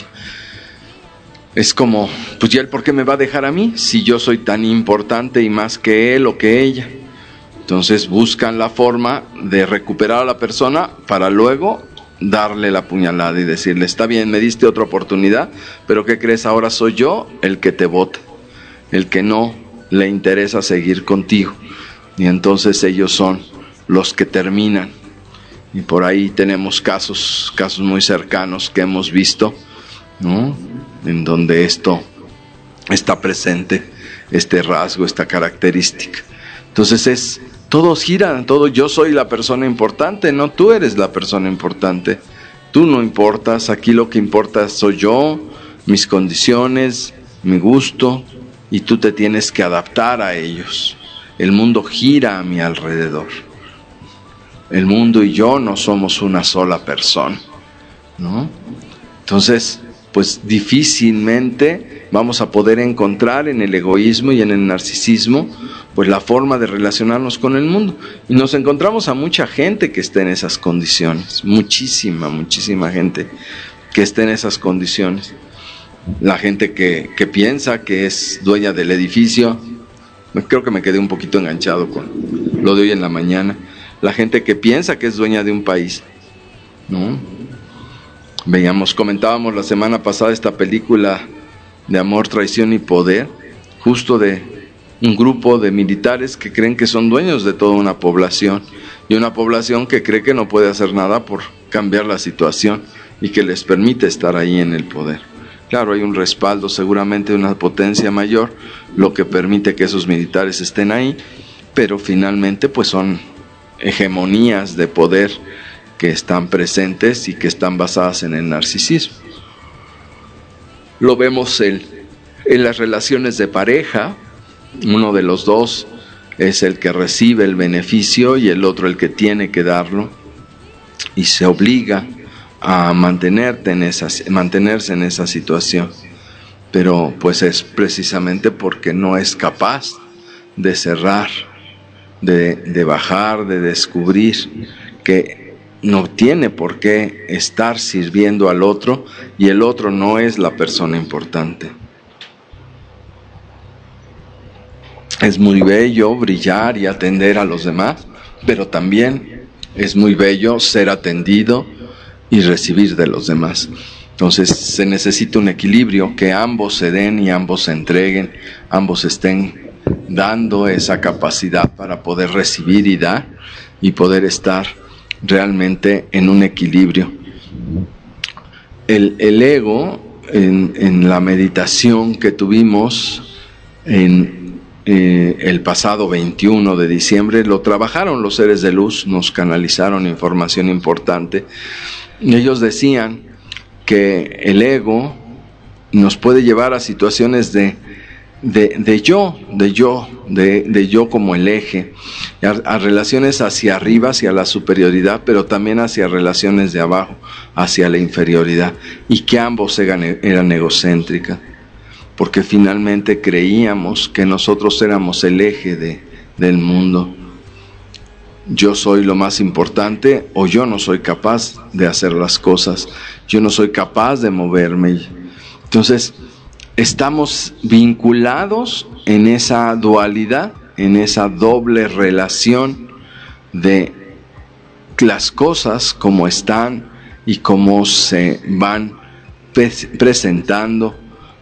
Es como, pues ya él, ¿por qué me va a dejar a mí? Si yo soy tan importante y más que él o que ella. Entonces buscan la forma de recuperar a la persona para luego darle la puñalada y decirle, está bien, me diste otra oportunidad, pero ¿qué crees? Ahora soy yo el que te vota, el que no le interesa seguir contigo. Y entonces ellos son los que terminan. Y por ahí tenemos casos muy cercanos que hemos visto, ¿no? En donde esto está presente, este rasgo, esta característica. Entonces todos giran, yo soy la persona importante, no, tú eres la persona importante. Tú no importas, aquí lo que importa soy yo, mis condiciones, mi gusto, y tú te tienes que adaptar a ellos. El mundo gira a mi alrededor. El mundo y yo no somos una sola persona, ¿no? Entonces, pues difícilmente vamos a poder encontrar en el egoísmo y en el narcisismo pues la forma de relacionarnos con el mundo. Y nos encontramos a mucha gente que está en esas condiciones, muchísima gente que está en esas condiciones. La gente que piensa que es dueña del edificio, creo que me quedé un poquito enganchado con lo de hoy en la mañana. La gente que piensa que es dueña de un país, ¿no? Comentábamos la semana pasada esta película de Amor, Traición y Poder, justo de un grupo de militares que creen que son dueños de toda una población, y una población que cree que no puede hacer nada por cambiar la situación y que les permite estar ahí en el poder. Claro, hay un respaldo seguramente de una potencia mayor, lo que permite que esos militares estén ahí, pero finalmente pues son hegemonías de poder que están presentes y que están basadas en el narcisismo. Lo vemos en las relaciones de pareja. Uno de los dos es el que recibe el beneficio y el otro el que tiene que darlo, y se obliga a mantenerse en esa situación, pero pues es precisamente porque no es capaz de cerrar, de bajar, de descubrir que no tiene por qué estar sirviendo al otro y el otro no es la persona importante. Es muy bello brillar y atender a los demás, pero también es muy bello ser atendido y recibir de los demás. Entonces se necesita un equilibrio, que ambos se den y ambos se entreguen, ambos estén dando esa capacidad para poder recibir y dar y poder estar realmente en un equilibrio. El ego, en la meditación que tuvimos el pasado 21 de diciembre, lo trabajaron los seres de luz, nos canalizaron información importante. Ellos decían que el ego nos puede llevar a situaciones de yo como el eje, a relaciones hacia arriba, hacia la superioridad, pero también hacia relaciones de abajo, hacia la inferioridad, y que ambos eran egocéntricas, porque finalmente creíamos que nosotros éramos el eje del mundo. Yo soy lo más importante, o yo no soy capaz de hacer las cosas, yo no soy capaz de moverme. Entonces estamos vinculados en esa dualidad, en esa doble relación de las cosas como están y cómo se van presentando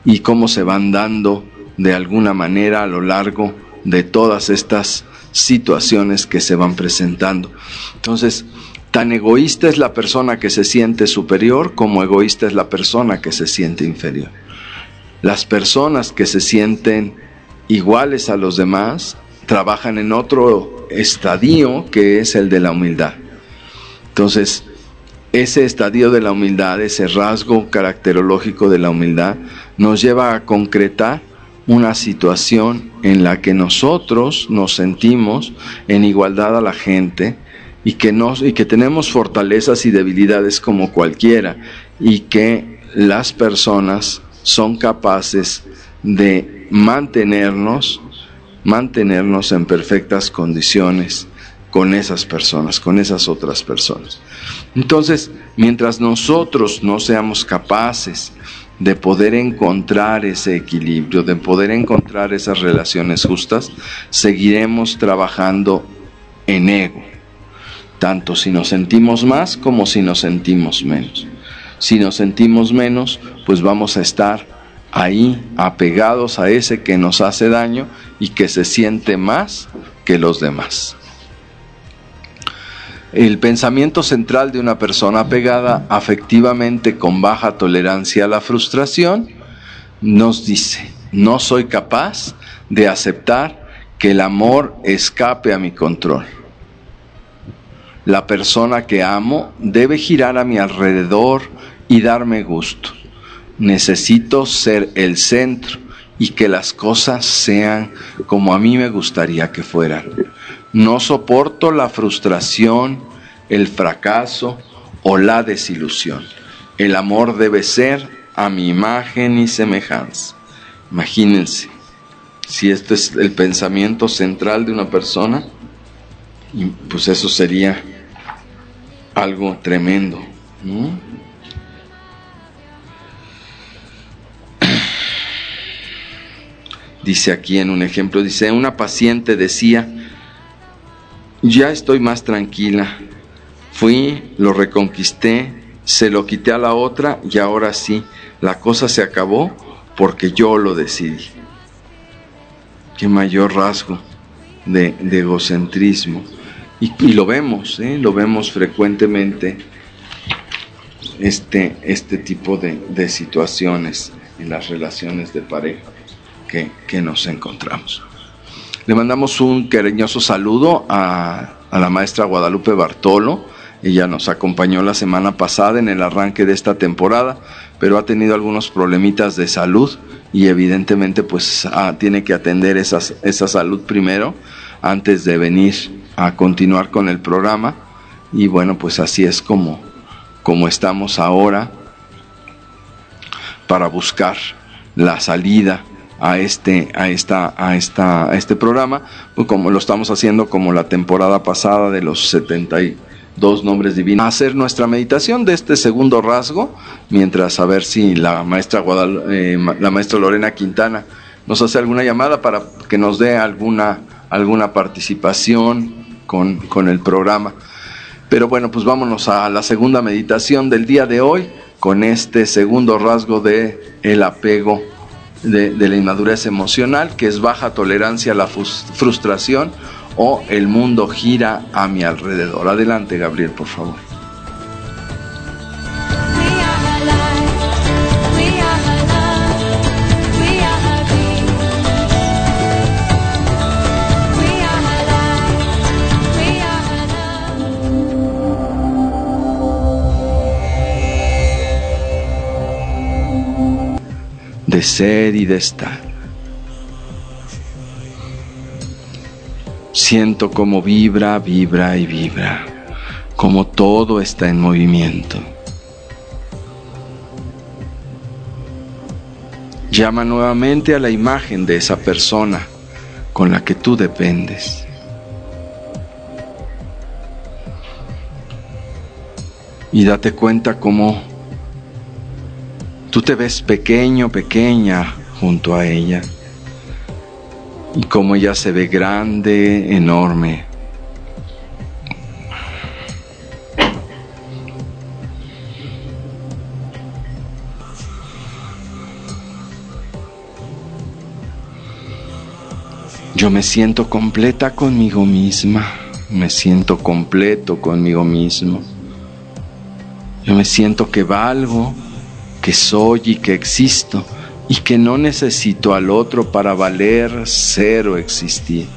y cómo se van dando de alguna manera a lo largo de todas estas situaciones que se van presentando. Entonces, tan egoísta es la persona que se siente superior como egoísta es la persona que se siente inferior. Las personas que se sienten iguales a los demás trabajan en otro estadio que es el de la humildad. Entonces, ese estadio de la humildad, ese rasgo caracterológico de la humildad, nos lleva a concretar una situación en la que nosotros nos sentimos en igualdad a la gente y que tenemos fortalezas y debilidades como cualquiera, y que las personas son capaces de mantenernos en perfectas condiciones con esas personas, con esas otras personas. Entonces, mientras nosotros no seamos capaces de poder encontrar ese equilibrio, de poder encontrar esas relaciones justas, seguiremos trabajando en ego, tanto si nos sentimos más como si nos sentimos menos. Si nos sentimos menos, pues vamos a estar ahí apegados a ese que nos hace daño y que se siente más que los demás. El pensamiento central de una persona apegada afectivamente con baja tolerancia a la frustración nos dice: no soy capaz de aceptar que el amor escape a mi control. La persona que amo debe girar a mi alrededor y darme gusto. Necesito ser el centro y que las cosas sean como a mí me gustaría que fueran. No soporto la frustración, el fracaso o la desilusión. El amor debe ser a mi imagen y semejanza. Imagínense, si esto es el pensamiento central de una persona, pues eso sería algo tremendo, ¿no? Dice aquí en un ejemplo, dice, una paciente decía: ya estoy más tranquila, fui, lo reconquisté, se lo quité a la otra y ahora sí, la cosa se acabó porque yo lo decidí. Qué mayor rasgo de egocentrismo. Y lo vemos, lo vemos frecuentemente, este tipo de situaciones en las relaciones de pareja que nos encontramos. Le mandamos un cariñoso saludo a la maestra Guadalupe Bartolo. Ella nos acompañó la semana pasada en el arranque de esta temporada, pero ha tenido algunos problemitas de salud y evidentemente pues tiene que atender esa salud primero antes de venir a continuar con el programa. Y bueno, pues así es como estamos ahora para buscar la salida a este programa, pues como lo estamos haciendo como la temporada pasada de los 72 nombres divinos. A hacer nuestra meditación de este segundo rasgo, mientras a ver si la maestra Lorena Quintana nos hace alguna llamada para que nos dé alguna participación con el programa. Pero bueno, pues vámonos a la segunda meditación del día de hoy, con este segundo rasgo de el apego, de la inmadurez emocional, que es baja tolerancia a la frustración o el mundo gira a mi alrededor. Adelante, Gabriel, por favor. De ser y de estar. Siento como vibra, vibra y vibra, como todo está en movimiento. Llama nuevamente a la imagen de esa persona con la que tú dependes. Y date cuenta cómo tú te ves pequeño, pequeña junto a ella, y cómo ella se ve grande, enorme. Yo me siento completa conmigo misma, me siento completo conmigo mismo. Yo me siento que valgo, que soy y que existo, y que no necesito al otro para valer, ser o existir.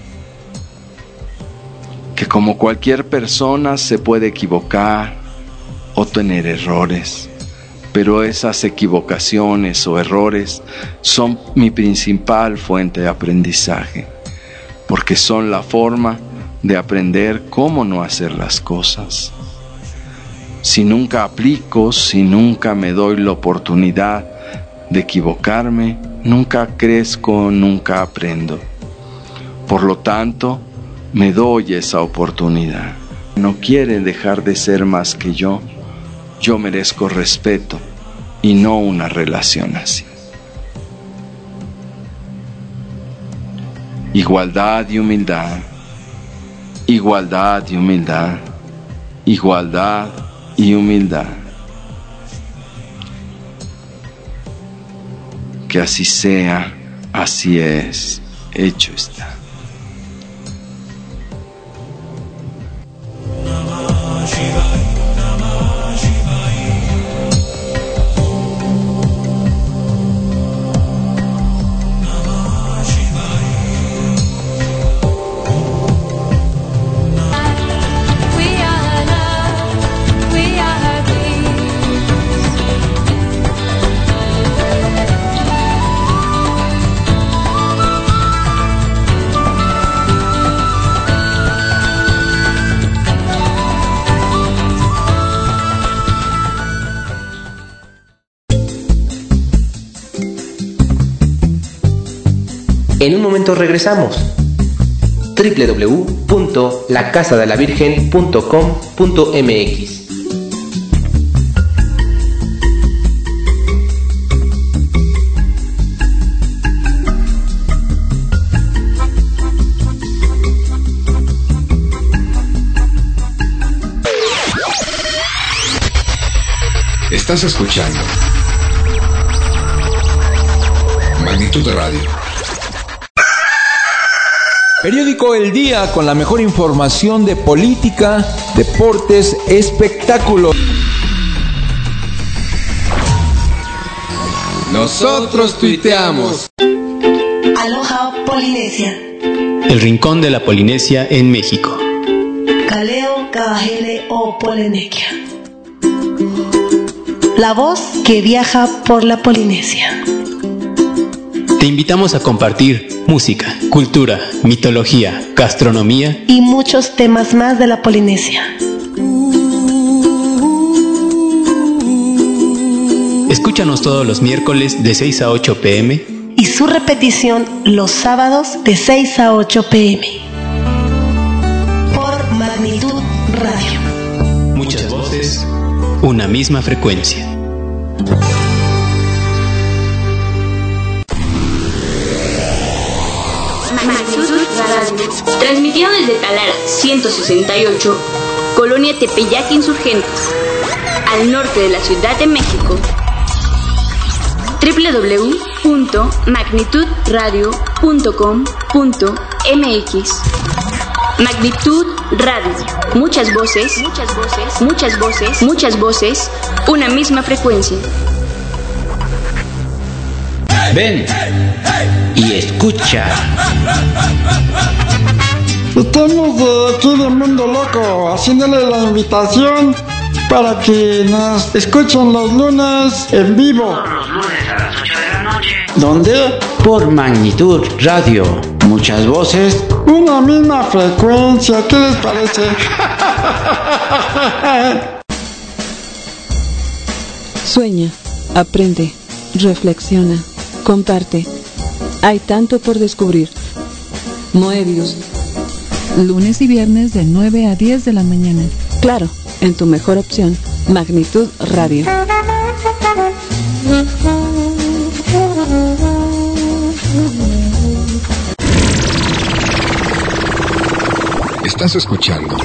Que como cualquier persona se puede equivocar o tener errores, pero esas equivocaciones o errores son mi principal fuente de aprendizaje, porque son la forma de aprender cómo no hacer las cosas. Si nunca aplico, si nunca me doy la oportunidad de equivocarme, nunca crezco, nunca aprendo. Por lo tanto, me doy esa oportunidad. No quiere dejar de ser más que yo. Yo merezco respeto y no una relación así. Igualdad y humildad. Igualdad y humildad. Igualdad y humildad. Que así sea, así es, hecho está. En un momento regresamos. www.lacasadelavirgen.com.mx. Estás escuchando Magnitud Radio. Periódico El Día con la mejor información de política, deportes, espectáculos. Nosotros tuiteamos. Aloha Polinesia. El rincón de la Polinesia en México. Kaleo Kawahele o Polinesia. La voz que viaja por la Polinesia. Te invitamos a compartir música, cultura, mitología, gastronomía y muchos temas más de la Polinesia. Escúchanos todos los miércoles de 6 a 8 p.m. y su repetición los sábados de 6 a 8 p.m. por Magnitud Radio. Muchas voces, una misma frecuencia. Transmitido desde Talara 168, Colonia Tepeyac Insurgentes, al norte de la Ciudad de México. www.magnitudradio.com.mx. Magnitud Radio. Muchas voces, muchas voces, muchas voces, muchas voces, una misma frecuencia. Ven y escucha. Estamos aquí de Mundo Loco haciéndole la invitación para que nos escuchen los lunes en vivo. Los lunes a las 8 de la noche. ¿Dónde? Por Magnitud Radio. Muchas voces, una misma frecuencia. ¿Qué les parece? Sueña, aprende, reflexiona, comparte. Hay tanto por descubrir. Moebius. Lunes y viernes de 9 a 10 de la mañana. Claro, en tu mejor opción, Magnitud Radio. Estás escuchando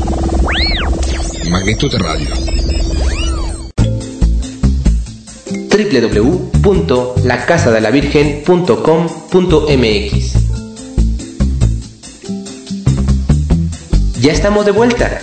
Magnitud Radio. www.lacasadelavirgen.com.mx. Ya estamos de vuelta.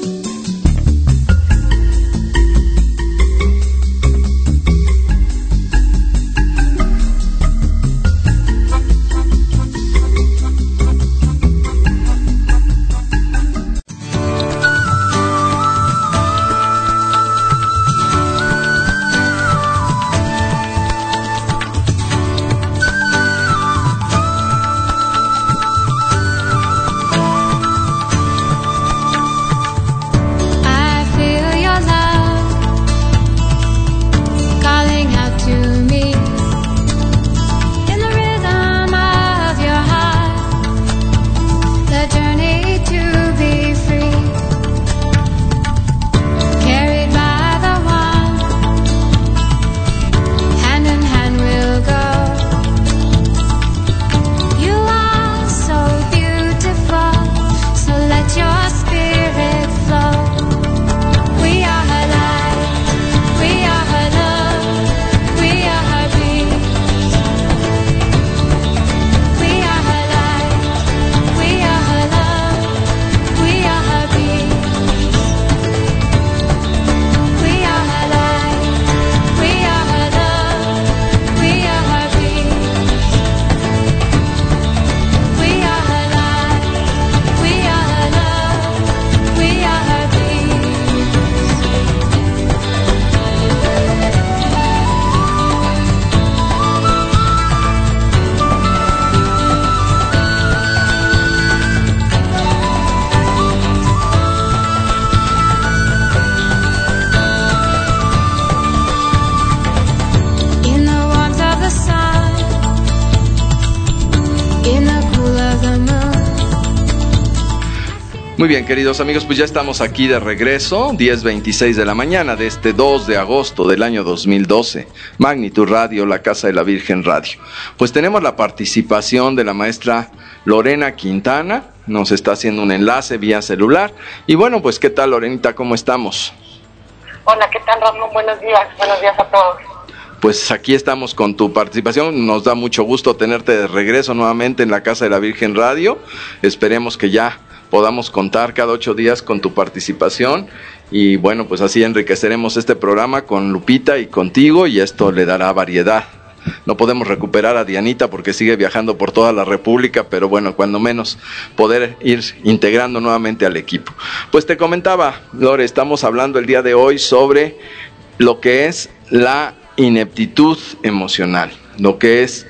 Muy bien, queridos amigos, pues ya estamos aquí de regreso, 10:26 de la mañana de este 2 de agosto del año 2012, Magnitud Radio, la Casa de la Virgen Radio. Pues tenemos la participación de la maestra Lorena Quintana, nos está haciendo un enlace vía celular. Y bueno, pues ¿qué tal, Lorenita? ¿Cómo estamos? Hola, ¿qué tal, Ramón? Buenos días a todos. Pues aquí estamos con tu participación, nos da mucho gusto tenerte de regreso nuevamente en la Casa de la Virgen Radio. Esperemos que ya podamos contar cada 8 días con tu participación y bueno, pues así enriqueceremos este programa con Lupita y contigo y esto le dará variedad. No podemos recuperar a Dianita porque sigue viajando por toda la República, pero bueno, cuando menos poder ir integrando nuevamente al equipo. Pues te comentaba, Lore, estamos hablando el día de hoy sobre lo que es la ineptitud emocional, lo que es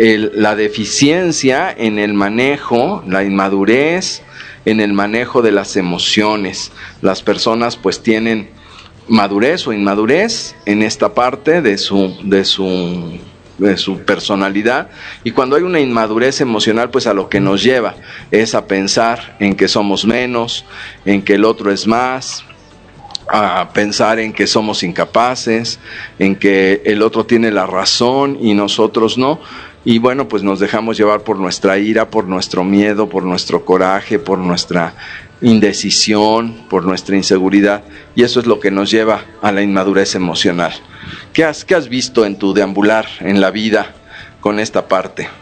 la deficiencia en el manejo, la inmadurez en el manejo de las emociones. Las personas pues tienen madurez o inmadurez en esta parte de su personalidad, y cuando hay una inmadurez emocional pues a lo que nos lleva es a pensar en que somos menos, en que el otro es más, a pensar en que somos incapaces, en que el otro tiene la razón y nosotros no. Y bueno, pues nos dejamos llevar por nuestra ira, por nuestro miedo, por nuestro coraje, por nuestra indecisión, por nuestra inseguridad, y eso es lo que nos lleva a la inmadurez emocional. ¿Qué has visto en tu deambular en la vida con esta parte?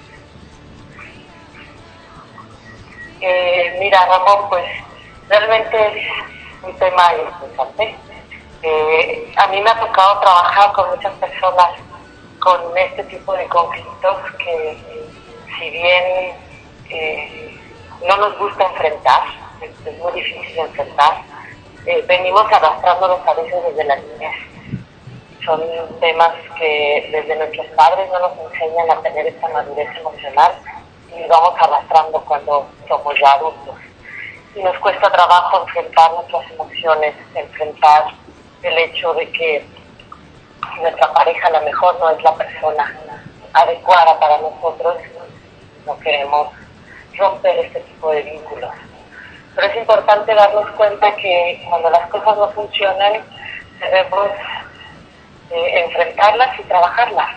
Mira, Ramón, pues realmente es un tema interesante. A mí me ha tocado trabajar con muchas personas con este tipo de conflictos que, si bien no nos gusta enfrentar, es muy difícil enfrentar, venimos arrastrándolos a veces desde la niñez. Son temas que desde nuestros padres no nos enseñan a tener esta madurez emocional y vamos arrastrando cuando somos ya adultos. Y nos cuesta trabajo enfrentar nuestras emociones, enfrentar el hecho de que nuestra pareja a lo mejor no es la persona adecuada para nosotros, no queremos romper este tipo de vínculos. Pero es importante darnos cuenta que cuando las cosas no funcionan, debemos enfrentarlas y trabajarlas.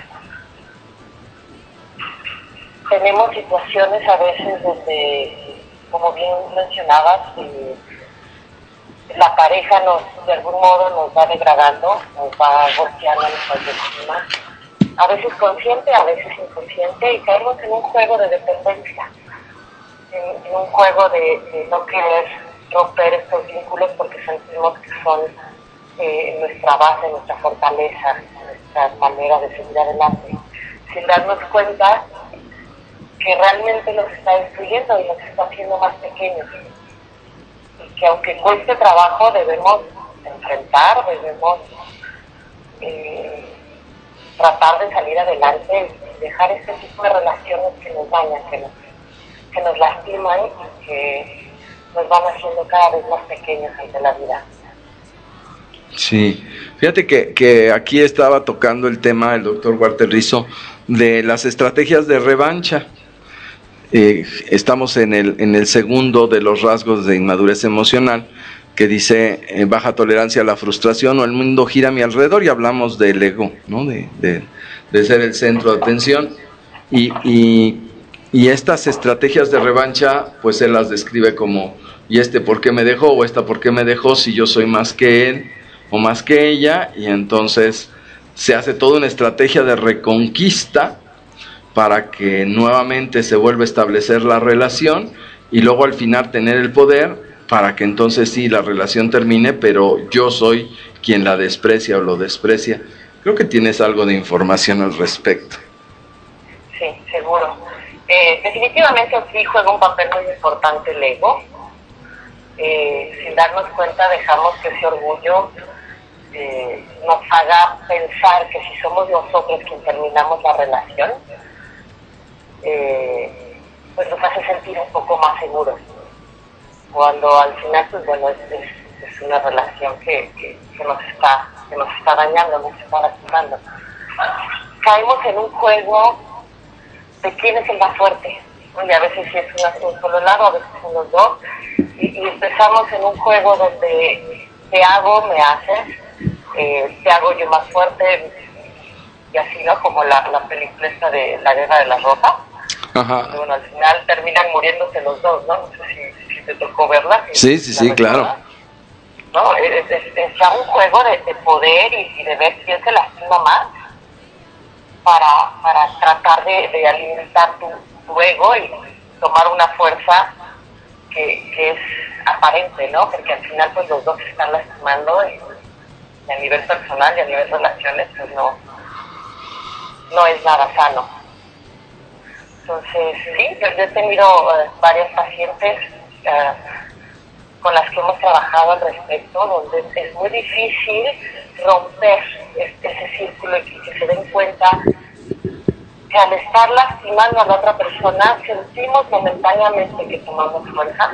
Tenemos situaciones a veces donde, como bien mencionabas, la pareja de algún modo nos va degradando, nos va golpeando nuestra autoestima, a veces consciente, a veces inconsciente, y caemos en un juego de dependencia, en un juego de no querer romper estos vínculos porque sentimos que son nuestra base, nuestra fortaleza, nuestra manera de seguir adelante, sin darnos cuenta que realmente nos está destruyendo y nos está haciendo más pequeños. Y que aunque cueste trabajo, debemos enfrentar, debemos tratar de salir adelante y dejar este tipo de relaciones que nos dañan, que nos lastiman y que nos van haciendo cada vez más pequeños ante la vida. Sí, fíjate que aquí estaba tocando el tema el doctor Walter Rizzo de las estrategias de revancha. Estamos en el segundo de los rasgos de inmadurez emocional, que dice baja tolerancia a la frustración o el mundo gira a mi alrededor, y hablamos del ego, ¿no? de ser el centro de atención, y estas estrategias de revancha, pues él las describe como, ¿y por qué me dejó? O esta, ¿por qué me dejó si yo soy más que él o más que ella? Y entonces se hace toda una estrategia de reconquista para que nuevamente se vuelva a establecer la relación, y luego al final tener el poder para que entonces sí la relación termine, pero yo soy quien la desprecia o lo desprecia. Creo que tienes algo de información al respecto. Sí, seguro. Definitivamente aquí juega un papel muy importante el ego. Sin darnos cuenta dejamos que ese orgullo nos haga pensar que si somos nosotros quien terminamos la relación, pues nos hace sentir un poco más seguros, cuando al final pues bueno es una relación que nos está dañando, nos está lastimando. Caemos en un juego de quién es el más fuerte, ¿no? Y a veces sí es un solo lado, a veces son los dos, y empezamos en un juego donde te hago, me haces, te hago yo más fuerte, y así, ¿no? Como la película esta de La Guerra de las Rosas. Ajá. Y bueno, al final terminan muriéndose los dos, ¿no? No sé si te tocó verla. Sí, claro. ¿No? Es ya un juego de poder y de ver quién se lastima más para tratar de alimentar tu ego y tomar una fuerza que es aparente, ¿no? Porque al final pues los dos se están lastimando y a nivel personal y a nivel relaciones pues no es nada sano. Entonces sí, yo he tenido varias pacientes con las que hemos trabajado al respecto, donde es muy difícil romper ese círculo y que se den cuenta que al estar lastimando a la otra persona sentimos momentáneamente que tomamos fuerza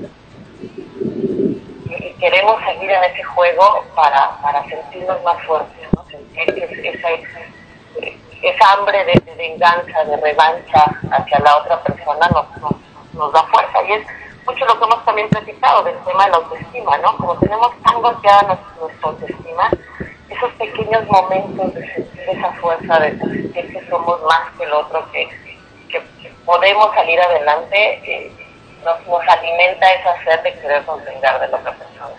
y queremos seguir en ese juego para sentirnos más fuertes, ¿no? Sentir que esa hambre de venganza, de revancha hacia la otra persona nos da fuerza, y es mucho lo que hemos también platicado del tema de la autoestima, ¿no? Como tenemos tan golpeada nuestra autoestima, esos pequeños momentos de sentir esa fuerza, de sentir que somos más que el otro, que podemos salir adelante, nos alimenta esa sed de querernos vengar de la otra persona.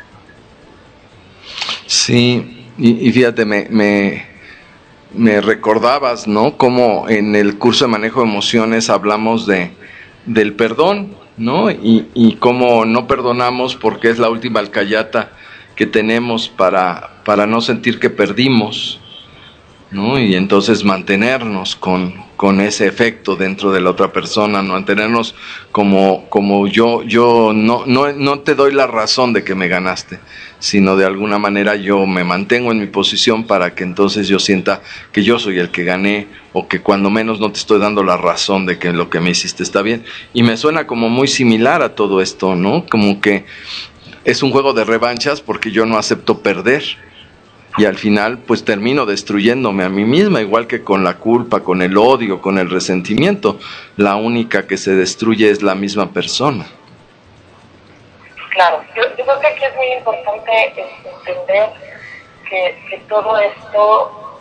Sí, y fíjate, me recordabas, ¿no? Como en el curso de manejo de emociones hablamos del perdón, ¿no? Y cómo no perdonamos porque es la última alcayata que tenemos para no sentir que perdimos, ¿no? Y entonces mantenernos con ese efecto dentro de la otra persona, no mantenernos como yo no te doy la razón de que me ganaste, sino de alguna manera yo me mantengo en mi posición para que entonces yo sienta que yo soy el que gané, o que cuando menos no te estoy dando la razón de que lo que me hiciste está bien. Y me suena como muy similar a todo esto, ¿no? Como que es un juego de revanchas porque yo no acepto perder. Y al final pues termino destruyéndome a mí misma, igual que con la culpa, con el odio, con el resentimiento. La única que se destruye es la misma persona. Claro, yo creo que aquí es muy importante entender que todo esto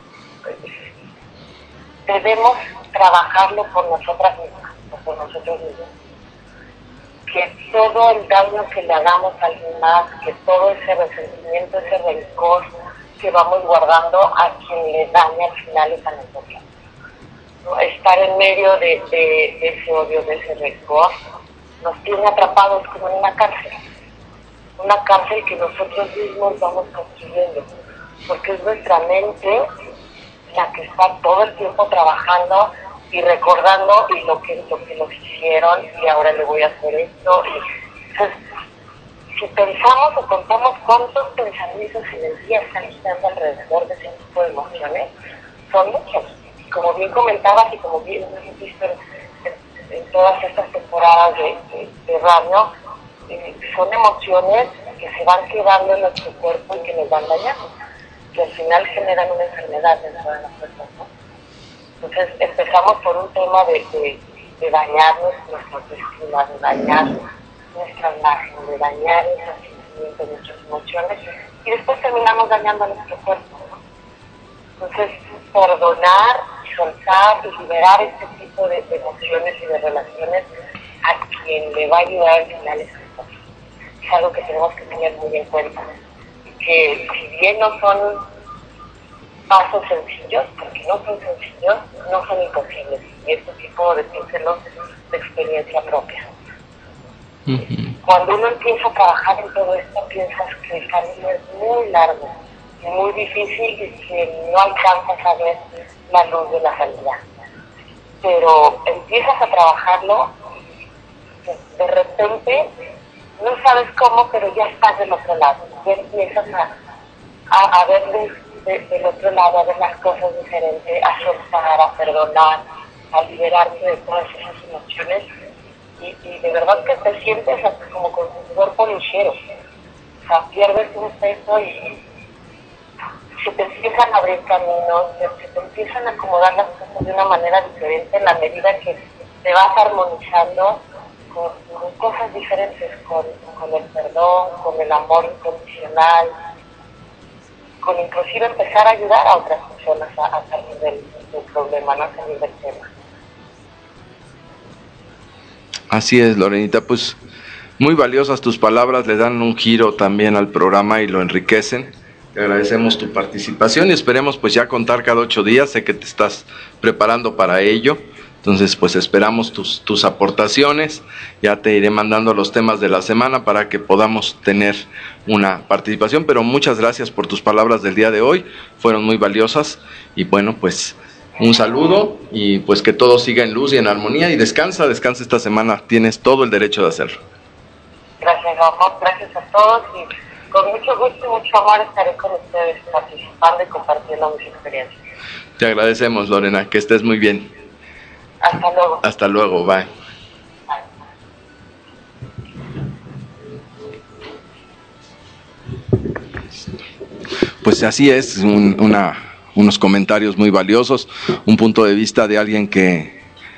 debemos trabajarlo por nosotras mismas, o por nosotros mismos. que todo el daño que le hagamos a alguien más, que todo ese resentimiento, ese rencor que vamos guardando, a quien le daña al final es a nosotros. ¿No? Estar en medio de ese odio, de ese rencor, nos tiene atrapados como en una cárcel que nosotros mismos vamos construyendo, porque es nuestra mente la que está todo el tiempo trabajando y recordando y lo que nos hicieron, y ahora le voy a hacer esto. Y entonces, si pensamos o contamos cuántos pensamientos en el día están girando alrededor de ese tipo de emociones, son muchos. Y como bien comentabas y como bien hemos visto en todas estas temporadas de radio, son emociones que se van quedando en nuestro cuerpo y que nos van dañando, que al final generan una enfermedad dentro de nosotros, ¿no? Entonces empezamos por un tema de dañar nuestra autoestima, de dañar nuestra imagen, de dañar nuestros sentimientos, nuestras emociones, y después terminamos dañando nuestro cuerpo, ¿no? Entonces, perdonar, soltar y liberar este tipo de emociones y de relaciones a quien le va a ayudar al final es algo que tenemos que tener muy en cuenta. Que si bien no son pasos sencillos, porque no son sencillos, no son imposibles. Y esto sí puedo decírselo de experiencia propia. Cuando uno empieza a trabajar en todo esto, piensas que el camino es muy largo y muy difícil y que no alcanzas a ver la luz de la salida. Pero empiezas a trabajarlo, de repente no sabes cómo, pero ya estás del otro lado. Ya empiezas a ver del otro lado, a ver las cosas diferentes, a soltar, a perdonar, a liberarte de todas esas emociones. Y de verdad que te sientes hasta como con un cuerpo ligero. O sea, pierdes un peso y se te empiezan a abrir caminos, se te empiezan a acomodar las cosas de una manera diferente en la medida que te vas armonizando con cosas diferentes, con el perdón, con el amor incondicional, con inclusive empezar a ayudar a otras personas a salir del problema, no a salir del tema. Así es, Lorenita, pues muy valiosas tus palabras, le dan un giro también al programa y lo enriquecen. Te agradecemos tu participación y esperemos pues ya contar cada 8 días, sé que te estás preparando para ello. Entonces, pues esperamos tus aportaciones, ya te iré mandando los temas de la semana para que podamos tener una participación, pero muchas gracias por tus palabras del día de hoy, fueron muy valiosas y bueno, pues un saludo y pues que todo siga en luz y en armonía y descansa esta semana, tienes todo el derecho de hacerlo. Gracias, Ramón, gracias a todos y con mucho gusto y mucho amor estaré con ustedes participando y compartiendo mis experiencias. Te agradecemos, Lorena, que estés muy bien. Hasta luego. Hasta luego, bye. Pues así es, unos comentarios muy valiosos, un punto de vista de alguien que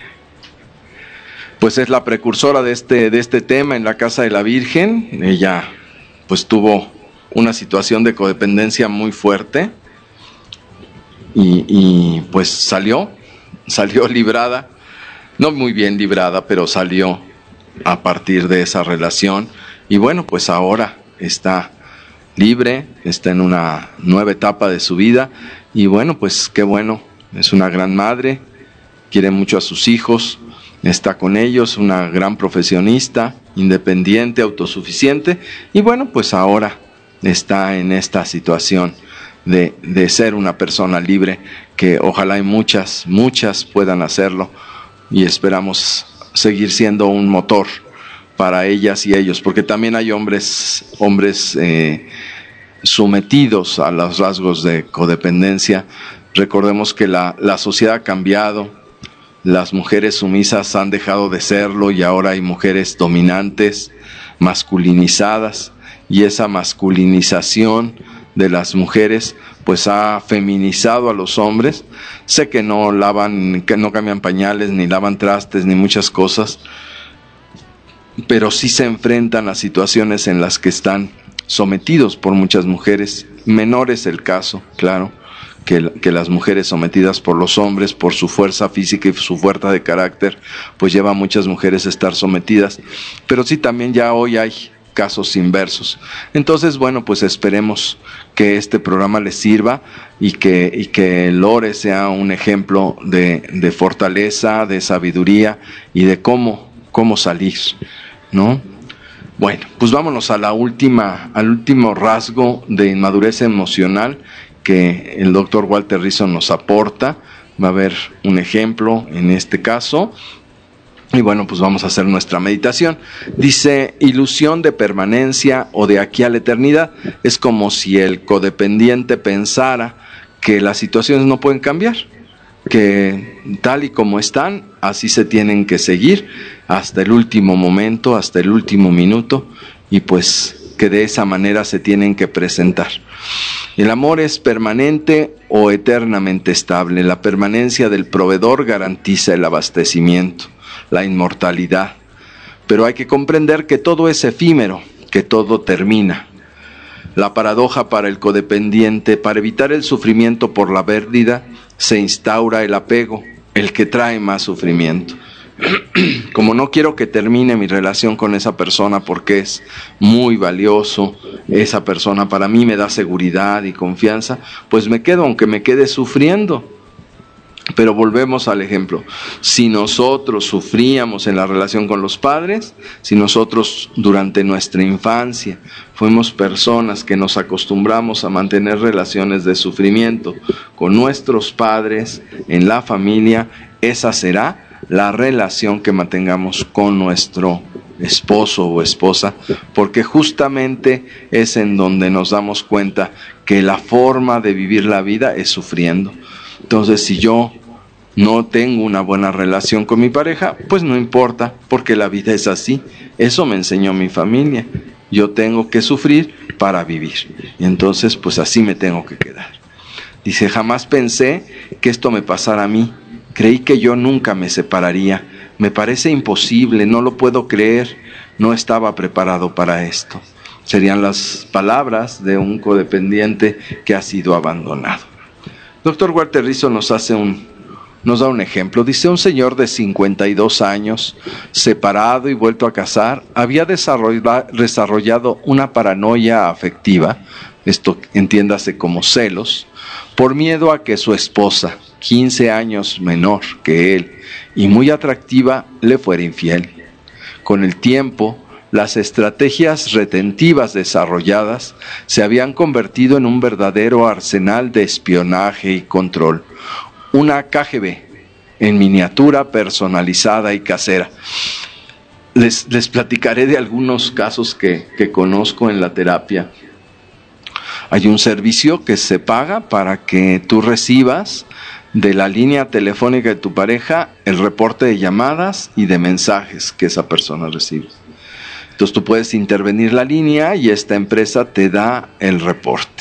pues es la precursora de este tema en la Casa de la Virgen. Ella pues tuvo una situación de codependencia muy fuerte y pues salió librada. No muy bien librada, pero salió a partir de esa relación y bueno, pues ahora está libre, está en una nueva etapa de su vida y bueno, pues qué bueno, es una gran madre, quiere mucho a sus hijos, está con ellos, una gran profesionista, independiente, autosuficiente y bueno, pues ahora está en esta situación de ser una persona libre, que ojalá y muchas puedan hacerlo y esperamos seguir siendo un motor para ellas y ellos, porque también hay hombres sometidos a los rasgos de codependencia. Recordemos que la sociedad ha cambiado, las mujeres sumisas han dejado de serlo y ahora hay mujeres dominantes, masculinizadas, y esa masculinización de las mujeres pues ha feminizado a los hombres. Sé que no cambian pañales, ni lavan trastes, ni muchas cosas, pero sí se enfrentan a situaciones en las que están sometidos por muchas mujeres, menor es el caso, claro, que las mujeres sometidas por los hombres, por su fuerza física y su fuerza de carácter, pues lleva a muchas mujeres a estar sometidas. Pero sí, también ya hoy hay casos inversos. Entonces, bueno, pues esperemos que este programa les sirva y que Lore sea un ejemplo de fortaleza, de sabiduría y de cómo salir, ¿no? Bueno, pues vámonos al último rasgo de inmadurez emocional que el doctor Walter Rizzo nos aporta. Va a haber un ejemplo en este caso. Y bueno, pues vamos a hacer nuestra meditación. Dice: ilusión de permanencia o de aquí a la eternidad. Es como si el codependiente pensara que las situaciones no pueden cambiar, que tal y como están, así se tienen que seguir hasta el último momento, hasta el último minuto, y pues que de esa manera se tienen que presentar. El amor es permanente o eternamente estable. La permanencia del proveedor garantiza el abastecimiento, la inmortalidad. Pero hay que comprender que todo es efímero, que todo termina. La paradoja para el codependiente: para evitar el sufrimiento por la pérdida, se instaura el apego, el que trae más sufrimiento. Como no quiero que termine mi relación con esa persona porque es muy valioso, esa persona para mí me da seguridad y confianza, pues me quedo, aunque me quede sufriendo. Pero volvemos al ejemplo: si nosotros sufríamos en la relación con los padres, si nosotros durante nuestra infancia fuimos personas que nos acostumbramos a mantener relaciones de sufrimiento con nuestros padres en la familia, esa será la relación que mantengamos con nuestro esposo o esposa, porque justamente es en donde nos damos cuenta que la forma de vivir la vida es sufriendo. Entonces, si yo no tengo una buena relación con mi pareja, pues no importa, porque la vida es así. Eso me enseñó mi familia. Yo tengo que sufrir para vivir. Y entonces, pues así me tengo que quedar. Dice: jamás pensé que esto me pasara a mí. Creí que yo nunca me separaría. Me parece imposible, no lo puedo creer. No estaba preparado para esto. Serían las palabras de un codependiente que ha sido abandonado. Doctor Walter Rizzo nos da un ejemplo. Dice: un señor de 52 años, separado y vuelto a casar, había desarrollado una paranoia afectiva, esto entiéndase como celos, por miedo a que su esposa, 15 años menor que él y muy atractiva, le fuera infiel. Con el tiempo, las estrategias retentivas desarrolladas se habían convertido en un verdadero arsenal de espionaje y control. Una KGB en miniatura, personalizada y casera. Les platicaré de algunos casos que conozco en la terapia. Hay un servicio que se paga para que tú recibas de la línea telefónica de tu pareja el reporte de llamadas y de mensajes que esa persona recibe. Entonces tú puedes intervenir la línea y esta empresa te da el reporte.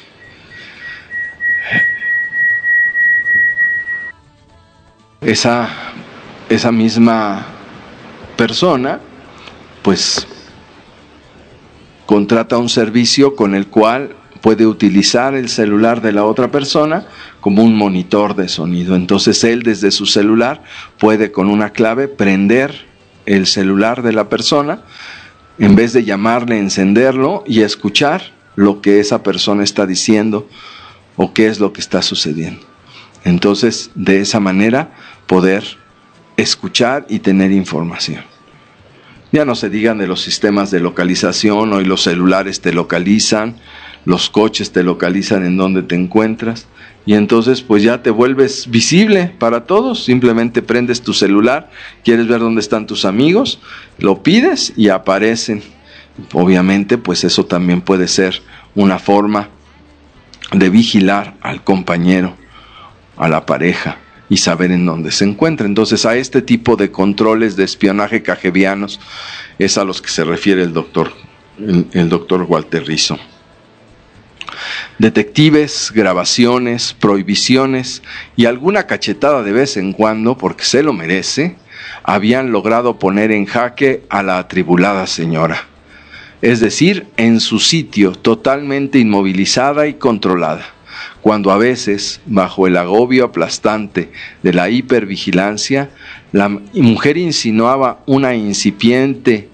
Esa misma persona pues contrata un servicio con el cual puede utilizar el celular de la otra persona como un monitor de sonido. Entonces él desde su celular puede con una clave prender el celular de la persona, en vez de llamarle, encenderlo y escuchar lo que esa persona está diciendo o qué es lo que está sucediendo. Entonces, de esa manera poder escuchar y tener información. Ya no se digan de los sistemas de localización. Hoy los celulares te localizan, los coches te localizan en donde te encuentras, y entonces pues ya te vuelves visible para todos. Simplemente prendes tu celular, quieres ver dónde están tus amigos, lo pides y aparecen. Obviamente pues eso también puede ser una forma de vigilar al compañero, a la pareja, y saber en dónde se encuentra. Entonces a este tipo de controles de espionaje KGBianos es a los que se refiere el doctor Walter Rizzo. Detectives, grabaciones, prohibiciones y alguna cachetada de vez en cuando, porque se lo merece, habían logrado poner en jaque a la atribulada señora. Es decir, en su sitio, totalmente inmovilizada y controlada. cuando a veces, bajo el agobio aplastante de la hipervigilancia, la mujer insinuaba un incipiente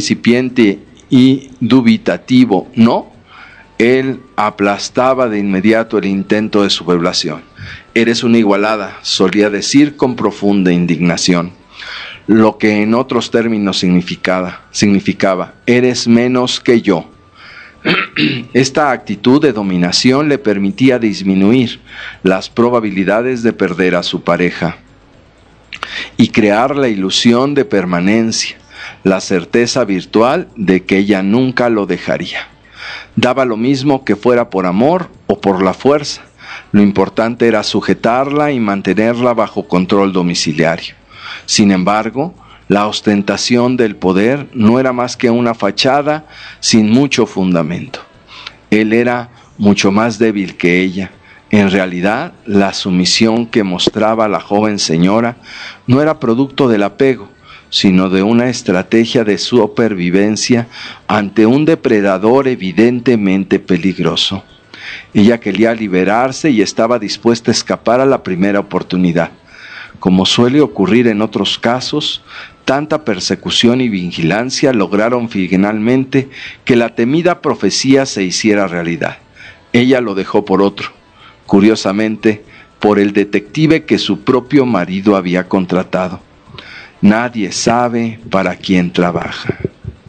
y dubitativo no, él aplastaba de inmediato el intento de sublevación. Eres una igualada, solía decir con profunda indignación, lo que en otros términos significaba, eres menos que yo. Esta actitud de dominación le permitía disminuir las probabilidades de perder a su pareja y crear la ilusión de permanencia, la certeza virtual de que ella nunca lo dejaría. Daba lo mismo que fuera por amor o por la fuerza. Lo importante era sujetarla y mantenerla bajo control domiciliario. Sin embargo, la ostentación del poder no era más que una fachada sin mucho fundamento. Él era mucho más débil que ella. En realidad, la sumisión que mostraba la joven señora no era producto del apego, sino de una estrategia de supervivencia ante un depredador evidentemente peligroso. Ella quería liberarse y estaba dispuesta a escapar a la primera oportunidad. Como suele ocurrir en otros casos, tanta persecución y vigilancia lograron finalmente que la temida profecía se hiciera realidad. Ella lo dejó por otro, curiosamente, por el detective que su propio marido había contratado. Nadie sabe para quién trabaja.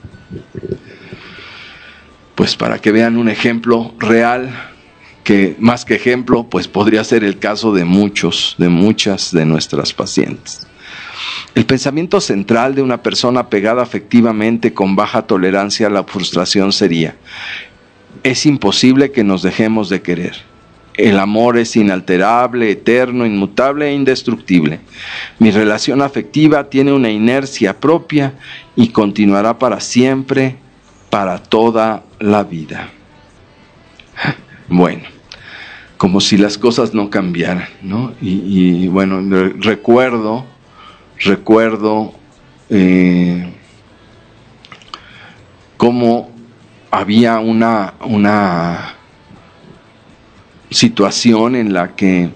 Pues para que vean un ejemplo real, que más que ejemplo, pues podría ser el caso de muchas de nuestras pacientes. El pensamiento central de una persona pegada afectivamente con baja tolerancia a la frustración sería: es imposible que nos dejemos de querer. El amor es inalterable, eterno, inmutable e indestructible. Mi relación afectiva tiene una inercia propia y continuará para siempre, para toda la vida. Bueno, como si las cosas no cambiaran, ¿no? Y bueno, recuerdo cómo había una situación en la que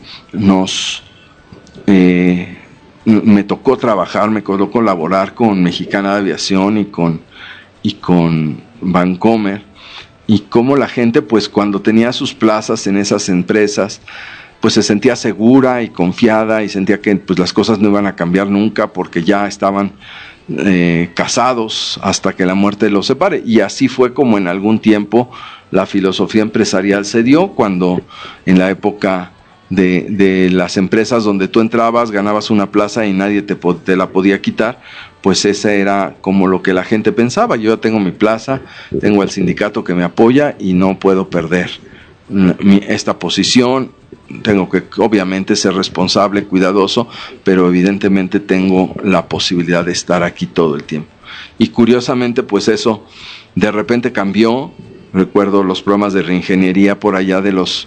me tocó trabajar, me tocó colaborar con Mexicana de Aviación y con Vancomer, y cómo la gente, pues cuando tenía sus plazas en esas empresas, pues se sentía segura y confiada y sentía que pues las cosas no iban a cambiar nunca porque ya estaban casados hasta que la muerte los separe. Y así fue como en algún tiempo la filosofía empresarial se dio, cuando en la época de las empresas donde tú entrabas, ganabas una plaza y nadie te la podía quitar, pues ese era como lo que la gente pensaba. Yo ya tengo mi plaza, tengo el sindicato que me apoya y no puedo perder esta posición. Tengo que obviamente ser responsable, cuidadoso, pero evidentemente tengo la posibilidad de estar aquí todo el tiempo. Y curiosamente, pues eso de repente cambió. Recuerdo los programas de reingeniería por allá de los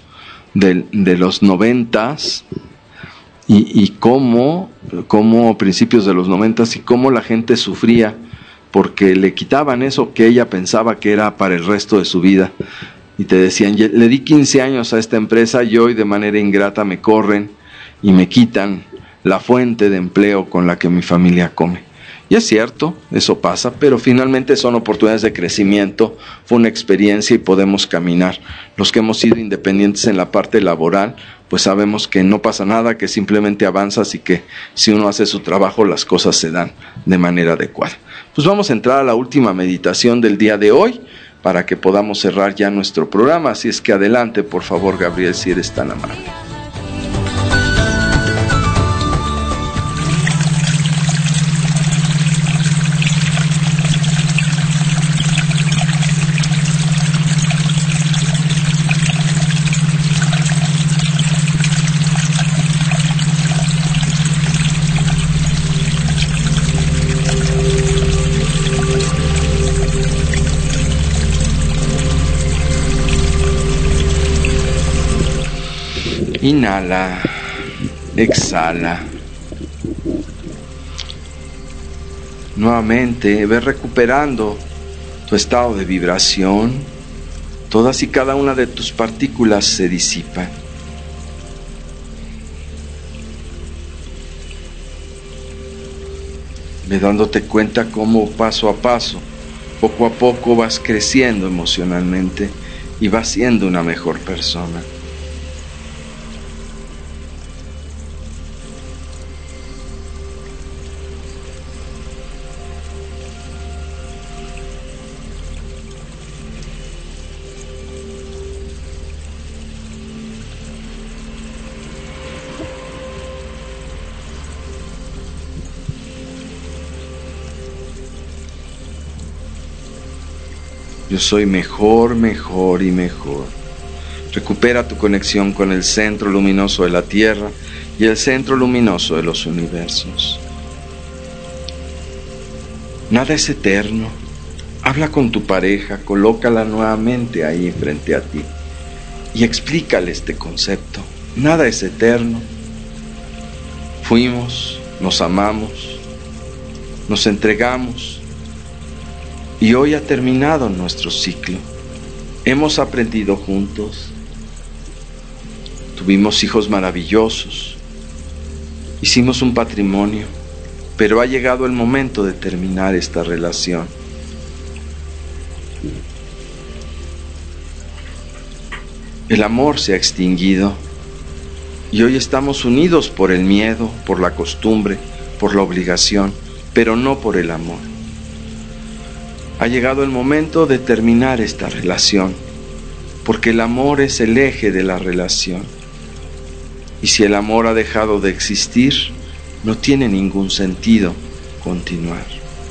90s y cómo principios de los 90s y cómo la gente sufría porque le quitaban eso que ella pensaba que era para el resto de su vida. Y te decían, le di 15 años a esta empresa y hoy de manera ingrata me corren y me quitan la fuente de empleo con la que mi familia come. Y es cierto, eso pasa, pero finalmente son oportunidades de crecimiento, fue una experiencia y podemos caminar. Los que hemos sido independientes en la parte laboral, pues sabemos que no pasa nada, que simplemente avanzas y que si uno hace su trabajo las cosas se dan de manera adecuada. Pues vamos a entrar a la última meditación del día de hoy, para que podamos cerrar ya nuestro programa. Así es que adelante, por favor, Gabriel, si eres tan amable. Inhala, exhala. Nuevamente, ve recuperando tu estado de vibración, Todas y cada una de tus partículas se disipan. Ve dándote cuenta cómo paso a paso, poco a poco vas creciendo emocionalmente y vas siendo una mejor persona. Yo soy mejor, mejor y mejor. Recupera tu conexión con el centro luminoso de la Tierra y el centro luminoso de los universos. Nada es eterno. Habla con tu pareja, colócala nuevamente ahí frente a ti y explícale este concepto. Nada es eterno. Fuimos, nos amamos, nos entregamos. Y hoy ha terminado nuestro ciclo. Hemos aprendido juntos. Tuvimos hijos maravillosos. Hicimos un patrimonio. Pero ha llegado el momento de terminar esta relación. El amor se ha extinguido. Y hoy estamos unidos por el miedo, por la costumbre, por la obligación, pero no por el amor. Ha llegado el momento de terminar esta relación, porque el amor es el eje de la relación. Y si el amor ha dejado de existir, no tiene ningún sentido continuar.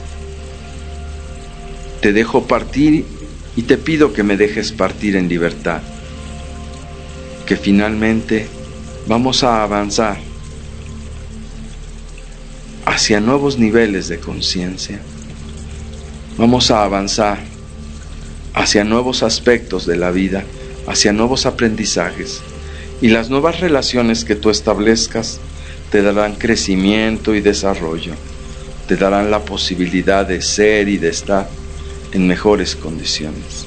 Te dejo partir y te pido que me dejes partir en libertad, que finalmente vamos a avanzar hacia nuevos niveles de conciencia. Vamos a avanzar hacia nuevos aspectos de la vida, hacia nuevos aprendizajes. Y las nuevas relaciones que tú establezcas te darán crecimiento y desarrollo. Te darán la posibilidad de ser y de estar en mejores condiciones.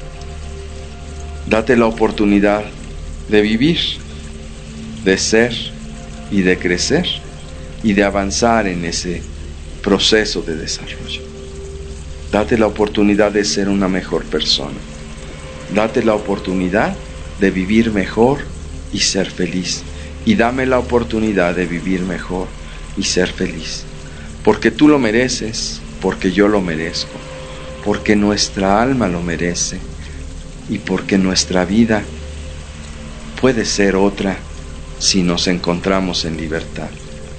Date la oportunidad de vivir, de ser y de crecer y de avanzar en ese proceso de desarrollo. Date la oportunidad de ser una mejor persona. Date la oportunidad de vivir mejor y ser feliz. Y dame la oportunidad de vivir mejor y ser feliz. Porque tú lo mereces, porque yo lo merezco, porque nuestra alma lo merece y porque nuestra vida puede ser otra si nos encontramos en libertad.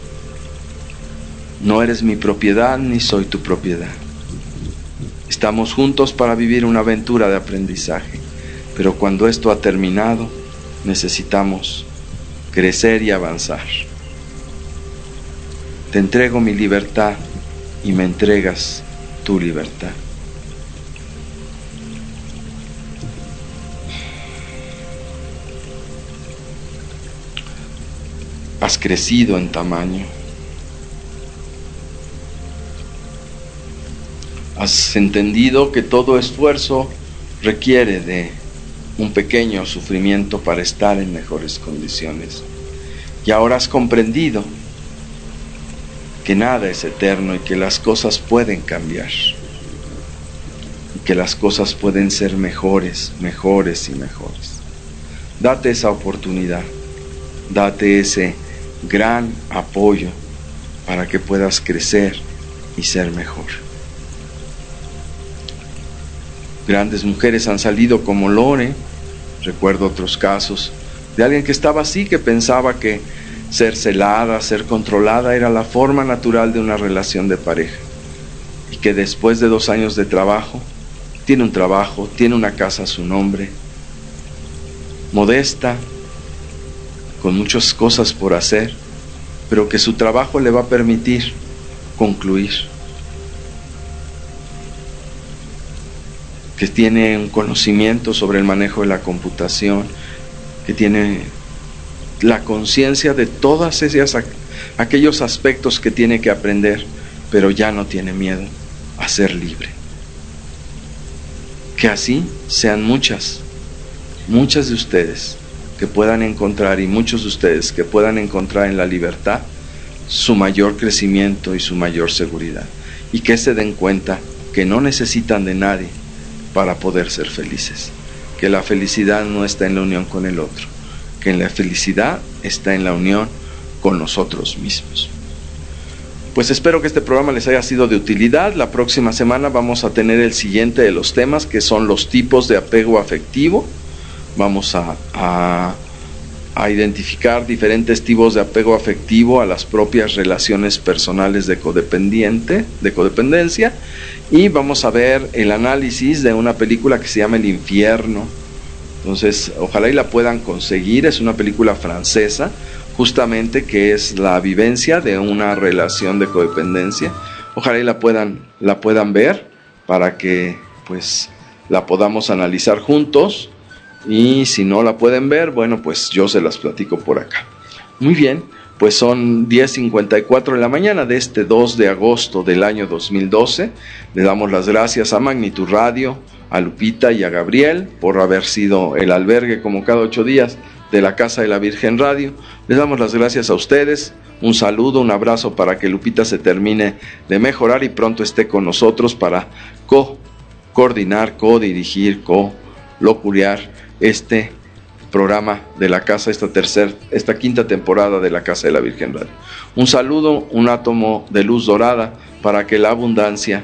No eres mi propiedad ni soy tu propiedad. Estamos juntos para vivir una aventura de aprendizaje, pero cuando esto ha terminado, necesitamos crecer y avanzar. Te entrego mi libertad y me entregas tu libertad. Has crecido en tamaño. Has entendido que todo esfuerzo requiere de un pequeño sufrimiento para estar en mejores condiciones. Y ahora has comprendido que nada es eterno y que las cosas pueden cambiar. Y que las cosas pueden ser mejores, mejores y mejores. Date esa oportunidad. Date ese gran apoyo para que puedas crecer y ser mejor. Grandes mujeres han salido como Lore. Recuerdo otros casos de alguien que estaba así, que pensaba que ser celada, ser controlada era la forma natural de una relación de pareja, y que después de 2 años de trabajo, tiene un trabajo, tiene una casa a su nombre, modesta, con muchas cosas por hacer, pero que su trabajo le va a permitir concluir. Que tiene un conocimiento sobre el manejo de la computación, que tiene la conciencia de todos aquellos aspectos que tiene que aprender, pero ya no tiene miedo a ser libre. que así sean muchas de ustedes que puedan encontrar, y muchos de ustedes que puedan encontrar en la libertad su mayor crecimiento y su mayor seguridad, y que se den cuenta que no necesitan de nadie para poder ser felices, que la felicidad no está en la unión con el otro, que la felicidad está en la unión con nosotros mismos. Pues espero que este programa les haya sido de utilidad. La próxima semana vamos a tener el siguiente de los temas, que son los tipos de apego afectivo. Vamos a identificar diferentes tipos de apego afectivo a las propias relaciones personales de codependencia, y vamos a ver el análisis de una película que se llama El Infierno. Entonces, ojalá y la puedan conseguir. Es una película francesa, justamente, que es la vivencia de una relación de codependencia. Ojalá y la puedan ver para que pues la podamos analizar juntos, y si no la pueden ver, bueno, pues yo se las platico por acá. Muy bien, pues son 10:54 de la mañana de este 2 de agosto del año 2012. Le damos las gracias a Magnitud Radio, a Lupita y a Gabriel por haber sido el albergue, como cada 8 días, de la Casa de la Virgen Radio. Les damos las gracias a ustedes. Un saludo, un abrazo, para que Lupita se termine de mejorar y pronto esté con nosotros para coordinar, codirigir, locurear este programa de la casa, esta quinta temporada de la Casa de la Virgen Radio. Un saludo, un átomo de luz dorada para que la abundancia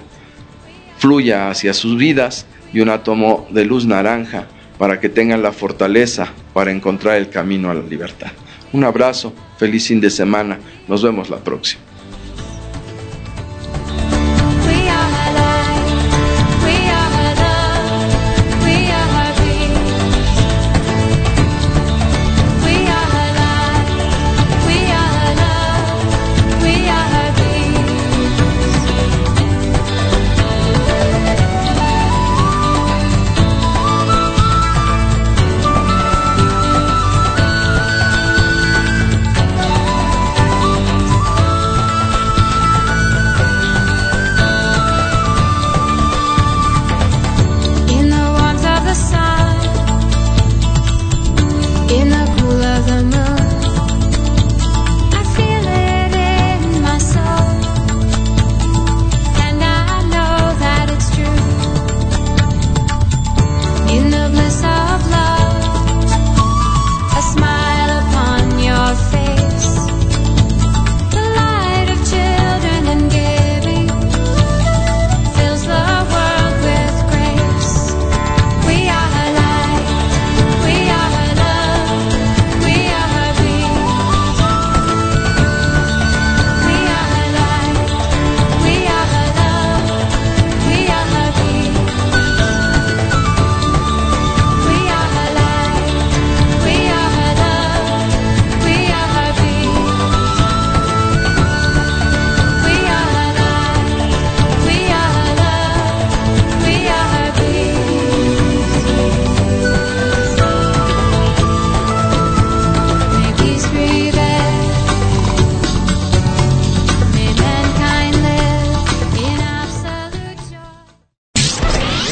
fluya hacia sus vidas, y un átomo de luz naranja para que tengan la fortaleza para encontrar el camino a la libertad. Un abrazo, feliz fin de semana, nos vemos la próxima.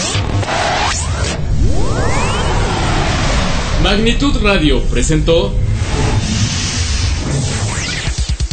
Magnitud Radio presentó